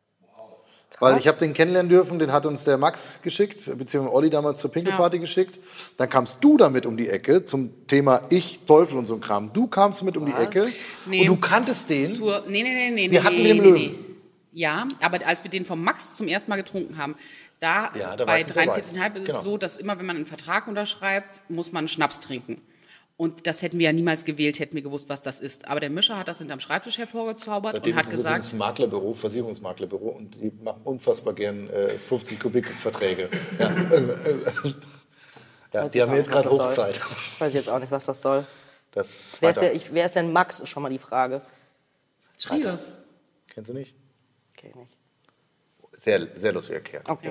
S3: Weil ich habe den kennenlernen dürfen, den hat uns der Max geschickt, beziehungsweise Olli damals zur Pinkelparty
S2: Ja.
S3: geschickt. Dann kamst du damit um die Ecke zum Thema Ich, Teufel und so ein Kram. Du kamst mit um die Ecke
S2: Nee.
S3: und du kanntest den.
S2: Zur, nee, nee, nee, nee.
S3: Wir
S2: nee,
S3: hatten
S2: nee,
S3: den
S2: nee,
S3: Löwen.
S2: nee. Ja, aber als wir den vom Max zum ersten Mal getrunken haben, da,
S3: Ja, da war
S2: bei
S3: ich nicht dabei.
S2: dreiundvierzig Komma fünf ist es
S3: Genau.
S2: so, dass immer, wenn man einen Vertrag unterschreibt, muss man Schnaps trinken. Und das hätten wir ja niemals gewählt, hätten wir gewusst, was das ist. Aber der Mischer hat das hinterm Schreibtisch hervorgezaubert
S7: Seitdem
S2: und hat
S7: ist es
S2: gesagt,
S7: übrigens ein Maklerbüro, Versicherungsmaklerbüro, und die machen unfassbar gern äh, fünfzig Kubik-Verträge. Ja. ja,
S4: Weiß
S7: die
S4: jetzt
S7: haben
S4: auch
S7: jetzt
S4: nicht, was
S7: gerade
S4: das soll.
S7: Hochzeit.
S4: Weiß ich jetzt auch nicht, was das soll.
S7: Das
S4: Wer ist,
S7: weiter.
S4: der, ich, wer ist denn Max? Ist schon mal die Frage.
S2: Schriers.
S7: Kennst du nicht?
S4: Okay, nicht.
S7: Sehr, sehr lustiger Kerl.
S4: Okay.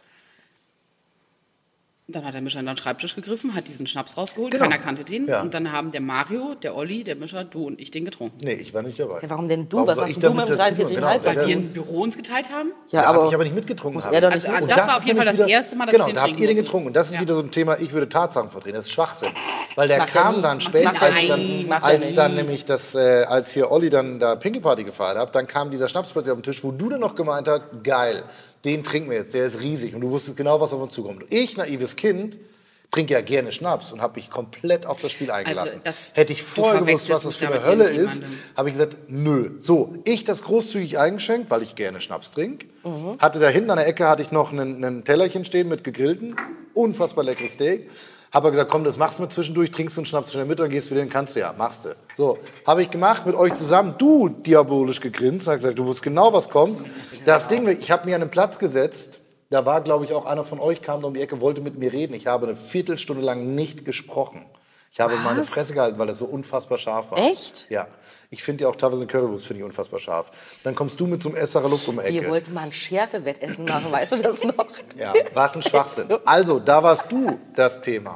S2: Dann hat der Mischer in den Schreibtisch gegriffen, hat diesen Schnaps rausgeholt,
S3: Genau.
S2: keiner kannte den.
S3: Ja.
S2: Und dann haben der Mario, der Olli, der Mischer, du und ich den getrunken.
S3: Nee, ich war nicht dabei.
S4: Ja, warum denn du?
S3: Warum
S4: Was
S3: soll
S4: hast
S3: ich
S4: du
S3: damit
S4: mit dem
S3: dazu tun?
S4: dreiundvierzig
S3: Genau,
S4: Komma fünf?
S2: Weil
S3: Ja,
S2: wir
S3: gut.
S2: ein Büro uns geteilt haben.
S4: Ja,
S3: Ja, habe
S4: aber
S3: ich aber nicht mitgetrunken.
S4: muss
S3: haben.
S4: er doch nicht
S2: Also,
S4: tun.
S2: das war auf
S3: ist
S2: jeden Fall
S3: nämlich
S2: das
S3: wieder-
S2: erste Mal, dass
S3: genau,
S2: ich den
S3: da habt
S2: trinken
S3: ihr den
S2: musste.
S3: getrunken. Und das ist
S2: Ja.
S3: wieder so ein Thema, ich würde Tatsachen vertreten. Das ist Schwachsinn. Weil der
S4: Macht er
S3: kam
S4: nie.
S3: dann
S4: Macht
S3: später,
S4: er
S3: als
S4: nie.
S3: dann,
S4: Macht er
S3: als
S4: nie.
S3: dann nämlich das, äh, als hier Olli dann da Pinkelparty gefeiert hat, dann kam dieser Schnaps plötzlich auf den Tisch, wo du dann noch gemeint hast, geil, den trinken wir jetzt, der ist riesig. Und du wusstest genau, was auf uns zukommt. Ich, naives Kind, trinke ja gerne Schnaps und habe mich komplett auf das Spiel eingelassen.
S2: Also das-
S3: Hätte ich
S2: du
S3: vorher gewusst,
S2: verwechselst
S3: was das
S2: mich
S3: für eine
S2: da mit
S3: Hölle ist,
S2: irgendjemandem.
S3: habe ich gesagt, nö. So, ich das großzügig eingeschenkt, weil ich gerne Schnaps trinke. Hatte da hinten an der Ecke hatte ich noch einen, einen Tellerchen stehen mit gegrillten, unfassbar leckeres Steak. Habe aber gesagt, komm, das machst du mit zwischendurch, trinkst du einen Schnaps schnell mit und gehst wieder hin, kannst du ja, machst du. So, habe ich gemacht mit euch zusammen, du diabolisch gegrinst, hast gesagt, du wusstest genau, was kommt. Das Ding, ich habe mir an einen Platz gesetzt, da war, glaube ich, auch einer von euch, kam da um die Ecke, wollte mit mir reden. Ich habe eine Viertelstunde lang nicht gesprochen. Ich habe meine Fresse gehalten, weil es so unfassbar scharf war.
S4: Echt?
S3: Ja. Ich finde ja auch teilweise Currywurst finde ich unfassbar scharf. Dann kommst du mit so einem Essacher Luft um die Ecke.
S4: Wir wollten mal ein Schärfe-Wettessen machen, weißt du das noch?
S3: Ja, war es ein Schwachsinn. Also, da warst du das Thema.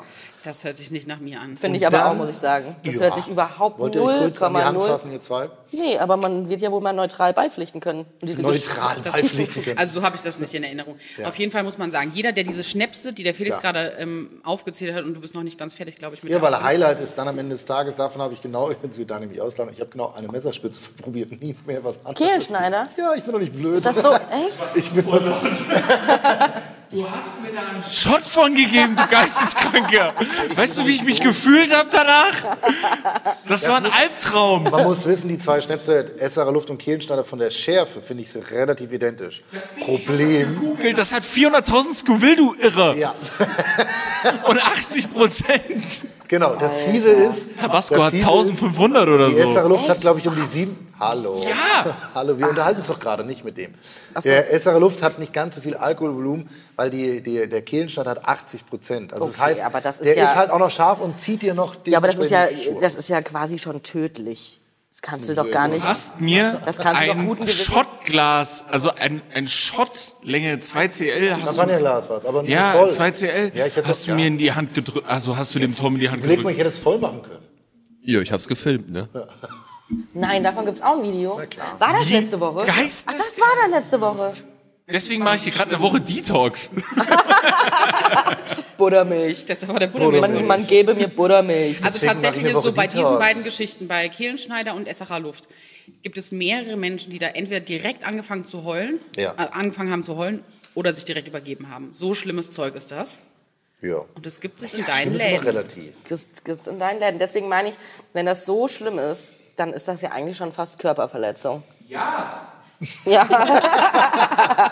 S2: Das hört sich nicht nach mir an.
S4: Finde ich aber
S3: dann-
S4: auch, muss ich sagen. Das
S3: Ja.
S4: hört sich überhaupt
S3: Wollt ihr euch
S4: null
S3: kurz an die Hand
S4: Komma null.
S3: fassen, ihr zwei?
S4: Nee, aber man wird ja wohl mal neutral beipflichten können. Und diese
S3: Neutral
S2: Das,
S3: beipflichten können.
S2: also so habe ich das nicht in Erinnerung. Auf jeden Fall muss man sagen, jeder, der diese Schnäpse, die der Felix
S3: Klar.
S2: gerade ähm, aufgezählt hat, und du bist noch nicht ganz fertig, glaube ich, mit
S3: Ja,
S2: der
S3: weil
S2: Aufzählung.
S3: Highlight ist dann am Ende des Tages, davon habe ich genau, jetzt wird Daniel mich auslachen, ich habe genau eine Messerspitze probiert, nie mehr was anderes.
S4: Kehlenschneider?
S3: Ja, ich bin doch nicht blöd.
S4: Ist das so? Echt?
S3: Ich bin
S5: Du hast mir da einen Shot von gegeben, du Geisteskranker. Weißt du, wie ich mich gefühlt habe danach? Das war ein Albtraum.
S3: Man muss wissen, die zwei Schnäpse, Esserer Luft und Kehlenschneider, von der Schärfe finde ich sie relativ identisch. Problem.
S5: Google, das hat vierhunderttausend Scoville, du Irre.
S3: Ja,
S5: Und achtzig Prozent.
S3: genau. Das Fiese ist.
S5: Tabasco
S3: das
S5: hat
S3: Fiese
S5: eintausendfünfhundert oder
S3: ist, Die Esserer
S5: so.
S3: Luft hat, glaube ich, um die sieben. Hallo.
S5: Ja.
S3: Hallo, wir unterhalten uns doch gerade nicht mit dem. Der Esserer Luft hat nicht ganz so viel Alkoholvolumen, weil die, die, der Kehlenschneider hat achtzig Prozent. Also das
S4: Okay,
S3: heißt,
S4: aber das ist
S3: der
S4: ja-
S3: ist halt auch noch scharf und zieht dir noch den
S4: Ja, aber das ist ja,
S3: in die Schuhe.
S4: das ist ja quasi schon tödlich. Das kannst du doch gar nicht.
S5: Du hast mir
S4: Das kannst du doch
S5: ein
S4: guten Gewissens-
S5: Schottglas, also ein, ein Shot Länge zwei C L, hast du,
S3: Champagnerglas war es, aber nicht
S5: ja,
S3: voll.
S5: zwei C L,
S3: Ja, ich hätte
S5: hast
S3: das-
S5: du
S3: ja.
S5: mir in die Hand gedrückt, also hast du dem Tom in die Hand
S3: Überleg mal,
S5: gedrückt.
S3: ich hätte es voll machen können.
S6: Ja, ich hab's gefilmt, ne?
S4: Nein, davon gibt es auch ein Video. War das
S5: Wie
S4: letzte Woche?
S5: geisteskrank.
S4: Ach, das war da letzte Woche.
S5: Deswegen mache ich hier gerade eine Woche Detox.
S4: Buttermilch.
S2: Das war der Buttermilch.
S4: Man, man gebe mir Buttermilch.
S2: Also
S3: Deswegen
S2: tatsächlich
S3: mache ich
S2: ist es so,
S3: eine
S2: bei
S3: Woche
S2: diesen
S3: Detox.
S2: beiden Geschichten, bei Kehlenschneider und Esserer Luft, gibt es mehrere Menschen, die da entweder direkt angefangen zu heulen,
S3: Ja.
S2: äh, angefangen haben zu heulen oder sich direkt übergeben haben. So schlimmes Zeug ist das.
S3: Ja.
S2: Und das gibt es in deinen
S3: Das ist noch
S2: Läden.
S3: relativ.
S4: Das gibt es in deinen Läden. Deswegen meine ich, wenn das so schlimm ist, dann ist das ja eigentlich schon fast Körperverletzung. Ja. Ja.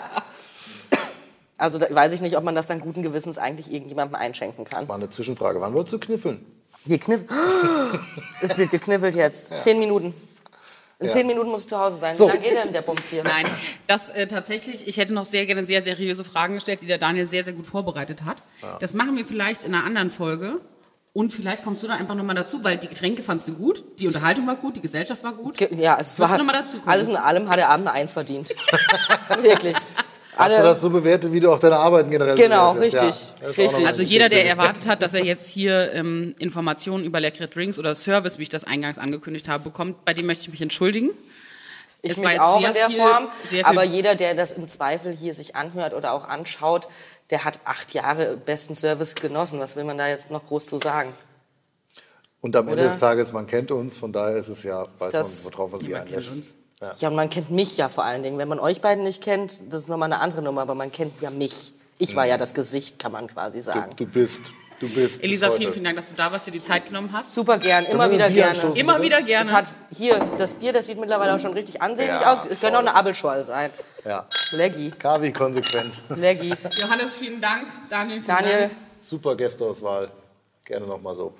S4: Also da weiß ich nicht, ob man das dann guten Gewissens eigentlich irgendjemandem einschenken kann.
S3: Mal eine Zwischenfrage. Wann wolltest du kniffeln?
S4: Hier kniff. Es wird gekniffelt jetzt. Zehn Minuten. In zehn Minuten muss ich zu Hause sein. Wie
S3: So.
S4: lange geht denn der Bums hier?
S2: Nein, das äh, tatsächlich, ich hätte noch sehr gerne sehr seriöse Fragen gestellt, die der Daniel sehr, sehr gut vorbereitet hat. Das machen wir vielleicht in einer anderen Folge. Und vielleicht kommst du dann einfach nochmal dazu, weil die Getränke fandst du gut, die Unterhaltung war gut, die Gesellschaft war gut.
S4: Ge- Ja, es
S2: Willst
S4: war
S2: du noch mal dazu kommen?
S4: alles in allem hat der Abend eine Eins verdient. Wirklich.
S3: Hast du das so bewertet, wie du auch deine Arbeiten generell
S4: Genau,
S3: bewertest?
S4: richtig,
S3: Ja. Das ist auch
S4: richtig.
S3: noch
S2: Also
S3: eine
S2: jeder, der
S3: Geschichte.
S2: erwartet hat, dass er jetzt hier ähm, Informationen über leckere Drinks oder Service, wie ich das eingangs angekündigt habe, bekommt, bei dem möchte ich mich entschuldigen.
S4: Ich
S2: Es war
S4: mich
S2: jetzt
S4: auch
S2: sehr
S4: in der
S2: viel-
S4: Form,
S2: sehr viel-
S4: aber jeder, der das im Zweifel hier sich anhört oder auch anschaut, der hat acht Jahre besten Service genossen. Was will man da jetzt noch groß zu sagen?
S3: Und am Ende
S4: Oder?
S3: des Tages, man kennt uns, von daher ist es ja, weiß
S4: Das-
S3: man, worauf man sich
S2: Niemand kennt
S3: einlässt.
S2: uns.
S4: Ja, und man kennt mich ja vor allen Dingen. Wenn man euch beiden nicht kennt, das ist nochmal eine andere Nummer, aber man kennt ja mich. Ich war ja das Gesicht, kann man quasi sagen.
S3: Du bist, du bist.
S2: Elisa,
S3: bis
S2: vielen,
S3: heute.
S2: vielen Dank, dass du da warst, dir die Zeit genommen hast.
S4: Super gern, immer
S3: wir
S4: wieder
S3: ein Bier
S4: gerne.
S3: anstoßen?
S2: Immer wieder gerne.
S4: Es hat hier, das Bier, das sieht mittlerweile auch schon richtig ansehnlich
S3: Ja,
S4: aus. Es könnte auch eine Abelschorle sein.
S3: Ja,
S4: Leggy,
S3: Kavi konsequent.
S4: Leggy.
S2: Johannes, vielen Dank. Daniel, vielen
S4: Daniel,
S2: Dank.
S3: Super Gästeauswahl. Gerne nochmal so.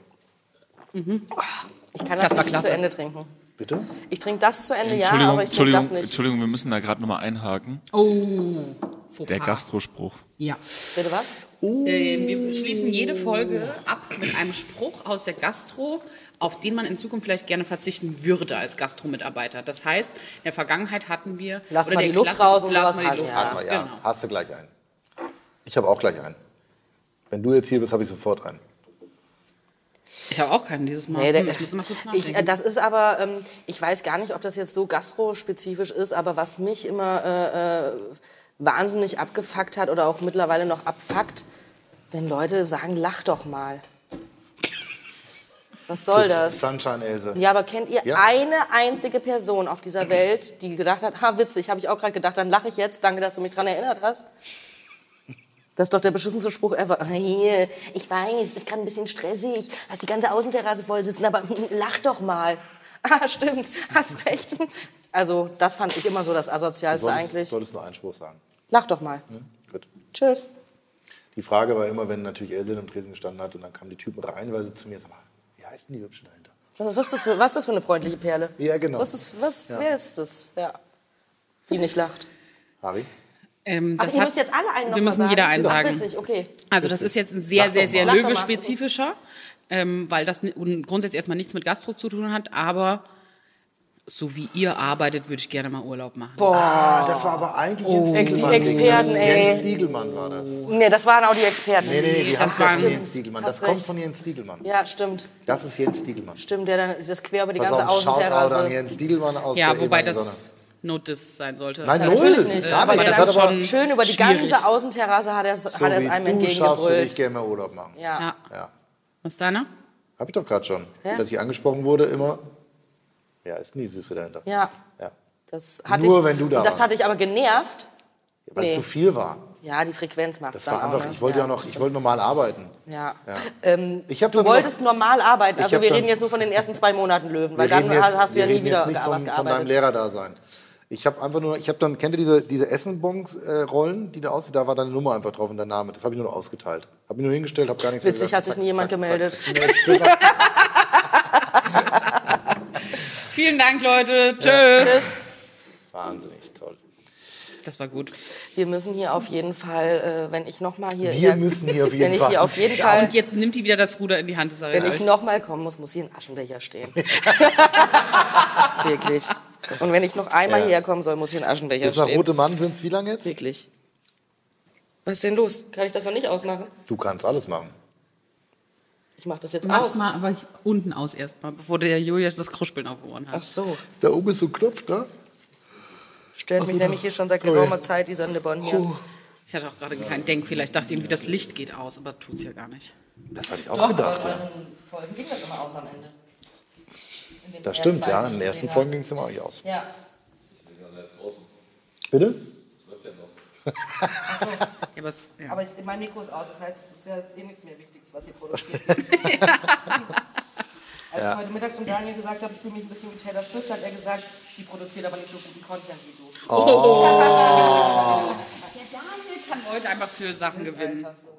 S4: ich kann das,
S2: Das war
S4: nicht
S2: klasse.
S4: zu Ende trinken.
S3: Bitte?
S4: Ich trinke das zu Ende, ja,
S5: Entschuldigung,
S4: aber ich trinke
S5: Entschuldigung,
S4: das nicht.
S5: Entschuldigung, wir müssen da gerade nochmal einhaken.
S2: Oh, Fauxpas.
S5: Der Gastrospruch.
S2: Ja.
S4: Bitte was?
S2: Ähm, wir schließen jede Folge ab mit einem Spruch aus der Gastro, auf den man in Zukunft vielleicht gerne verzichten würde als Gastromitarbeiter. Das heißt, in der Vergangenheit hatten wir...
S4: Lass
S2: oder
S4: mal
S2: der
S4: die Luft
S2: Klasse-
S4: raus und
S2: lass
S4: sowas
S2: mal die
S4: halt,
S2: Luft
S4: ja.
S2: raus.
S3: Ja,
S2: Genau.
S3: hast du gleich einen. Ich habe auch gleich einen. Wenn du jetzt hier bist, habe ich sofort einen.
S2: Ich habe auch keinen dieses Mal.
S4: Nee, der,
S2: Hm, ich muss mal kurz
S4: ich,
S2: nachdenken.
S4: äh, das ist aber, ähm, ich weiß gar nicht, ob das jetzt so gastrospezifisch ist, aber was mich immer äh, äh, wahnsinnig abgefuckt hat oder auch mittlerweile noch abfuckt, wenn Leute sagen, lach doch mal. Was soll das?
S3: Sunshine Else.
S4: Ja, aber kennt ihr
S3: Ja.
S4: eine einzige Person auf dieser Welt, die gedacht hat, ha, witzig, habe ich auch gerade gedacht, dann lache ich jetzt, danke, dass du mich daran erinnert hast? Das ist doch der beschissenste Spruch ever. Ah, Hier, ich weiß, ist gerade ein bisschen stressig, hast die ganze Außenterrasse voll sitzen, aber lach doch mal. Ah, stimmt, hast recht. Also, das fand ich immer so das
S3: Du
S4: Asozialste
S3: solltest,
S4: eigentlich.
S3: solltest nur einen Spruch sagen.
S4: Lach doch mal.
S3: Hm? Gut.
S4: Tschüss.
S3: Die Frage war immer, wenn natürlich Else im Tresen gestanden hat und dann kamen die Typen reihenweise zu mir, sag mal, wie heißt denn die Hübsche dahinter?
S4: Was, was, ist das für, was ist das für eine freundliche Perle?
S3: Ja, genau.
S4: Was ist, was, Wer ist das? Ja. Die nicht lacht.
S3: Harry?
S2: Ähm,
S4: Ach,
S2: das
S4: ihr
S2: hat,
S4: müsst jetzt alle einen noch
S2: wir
S4: mal
S2: müssen
S4: sagen.
S2: jeder einen
S4: Ach,
S2: sagen.
S4: witzig, okay.
S2: Also das ist jetzt ein sehr, sehr, sehr
S4: Lach doch mal.
S2: löwespezifischer, ähm, weil das ni- grundsätzlich erstmal nichts mit Gastro zu tun hat, aber so wie ihr arbeitet, würde ich gerne mal Urlaub machen.
S3: Ah, das war aber eigentlich Jens
S4: Die
S3: Diegelmann.
S4: Experten, ey.
S3: Jens Diegelmann war das.
S4: Nee, das waren auch die Experten.
S3: Nee, nee, nee, die
S2: Das
S3: haben
S2: waren-
S3: von Jens Diegelmann. Das
S4: Hast
S3: kommt
S4: recht.
S3: von Jens Diegelmann.
S4: Ja, stimmt.
S3: Das ist Jens Diegelmann.
S4: Stimmt, der dann das quer über die
S3: Pass
S4: ganze
S3: auf, Shoutout an
S4: Außenterrasse.
S3: Jens Diegelmann aus
S2: Ja,
S3: der
S2: wobei
S3: ehemaligen
S2: das
S3: Sonne.
S2: Notice sein sollte.
S3: Nein,
S2: das,
S3: null
S4: Natürlich
S3: nicht.
S4: nicht.
S3: Ja,
S4: aber
S3: aber
S4: der
S3: das
S4: dann
S3: hat aber-
S4: schon schön über die
S2: schwierig.
S4: ganze Außenterrasse hat er es
S3: So
S4: hat er es
S3: wie
S4: einem
S3: du schaffst, würde ich
S4: entgegengebrüllt.
S3: gerne mal Urlaub machen.
S4: Ja.
S2: Ja.
S3: Ja.
S2: Was ist deiner?
S3: Hab ich doch gerade schon.
S4: Ja.
S3: Dass ich angesprochen wurde, immer. Ja, ist nie Süße dahinter.
S4: Ja.
S3: Ja.
S4: Das hatte
S3: Nur
S4: ich,
S3: wenn du da
S4: und das
S3: warst.
S4: hatte ich aber genervt.
S3: Weil
S4: Nee.
S3: es zu viel war.
S4: Ja, die Frequenz macht es
S3: Das
S4: dann
S3: war
S4: auch.
S3: einfach,
S4: ne?
S3: ich wollte ja noch, ich wollte normal arbeiten.
S4: Ja.
S3: Ja.
S4: Ähm,
S3: Ich hab
S4: du
S3: dann
S4: wolltest normal arbeiten.
S3: Ich
S4: Also
S3: hab
S4: wir
S3: dann-
S4: reden jetzt nur von den ersten zwei Monaten Löwen, weil
S3: Wir
S4: dann
S3: reden jetzt-
S4: hast du ja
S3: wir
S4: nie
S3: reden
S4: wieder
S3: jetzt nicht
S4: was
S3: von, von deinem
S4: gearbeitet.
S3: Lehrerdasein. Ich habe einfach nur, ich habe dann, kennt ihr diese, diese Essenbons-Rollen, die da aussieht? Da war deine Nummer einfach drauf und dein Name. Das habe ich nur noch ausgeteilt. Habe mich nur hingestellt, habe gar nichts
S4: Witzig,
S3: mehr
S4: hat sich
S3: gesagt.
S4: nie jemand gemeldet.
S3: Zack.
S2: Vielen Dank, Leute. Tschö.
S4: Tschüss.
S3: Wahnsinnig toll.
S2: Das war gut.
S4: Wir müssen hier auf jeden Fall, äh, wenn ich nochmal hier...
S3: Wir
S4: ja,
S3: müssen hier auf jeden
S4: Wenn ich
S3: Fall.
S4: hier auf jeden Fall...
S2: Und jetzt nimmt die wieder das Ruder in die Hand. Das sage
S4: Wenn
S2: ich
S4: ich
S2: euch.
S4: nochmal kommen muss, muss hier ein Aschenbecher stehen. Wirklich. Und wenn ich noch einmal
S3: Ja.
S4: hierher kommen soll, muss hier ein Aschenbecher
S3: Bis nach
S4: stehen.
S3: Rote Mann sind es wie lange jetzt?
S4: Wirklich. Was ist denn los? Kann ich das noch nicht ausmachen?
S3: Du kannst alles machen.
S4: Ich mach das jetzt
S2: Mach's
S4: aus.
S2: mal, aber ich, unten aus erstmal, bevor der Julius das Kruspeln auf Ohren
S4: Ach
S2: hat.
S4: so.
S3: Da oben ist so ein Knopf, ne?
S4: Stört mich nämlich hier schon seit geraumer Zeit, dieser Nibbon hier.
S2: Ich hatte auch gerade keinen Denkfehler. Ich dachte irgendwie, das Licht geht aus, aber tut's ja gar nicht.
S3: Das hatte ich auch gedacht, ja.
S4: Folgen ging das immer aus am Ende. In den
S3: Das
S4: ersten
S3: stimmt, ja.
S4: beiden,
S3: In
S4: die
S3: den
S4: ich
S3: ersten
S4: gesehen
S3: Folgen ging es immer auch nicht aus.
S4: habe. Ja.
S3: Bitte?
S2: Ja, aber es, ja.
S4: Aber ich, mein Mikro ist aus, das heißt, es ist ja jetzt eh nichts mehr Wichtiges, was ihr produziert. Als ich heute Mittag zum Daniel gesagt habe, ich fühle mich ein bisschen wie Taylor Swift, hat er gesagt, die produziert aber nicht so guten Content wie du.
S2: Der Daniel kann Leute einfach für Sachen
S4: Das ist
S2: gewinnen.
S4: einfach so.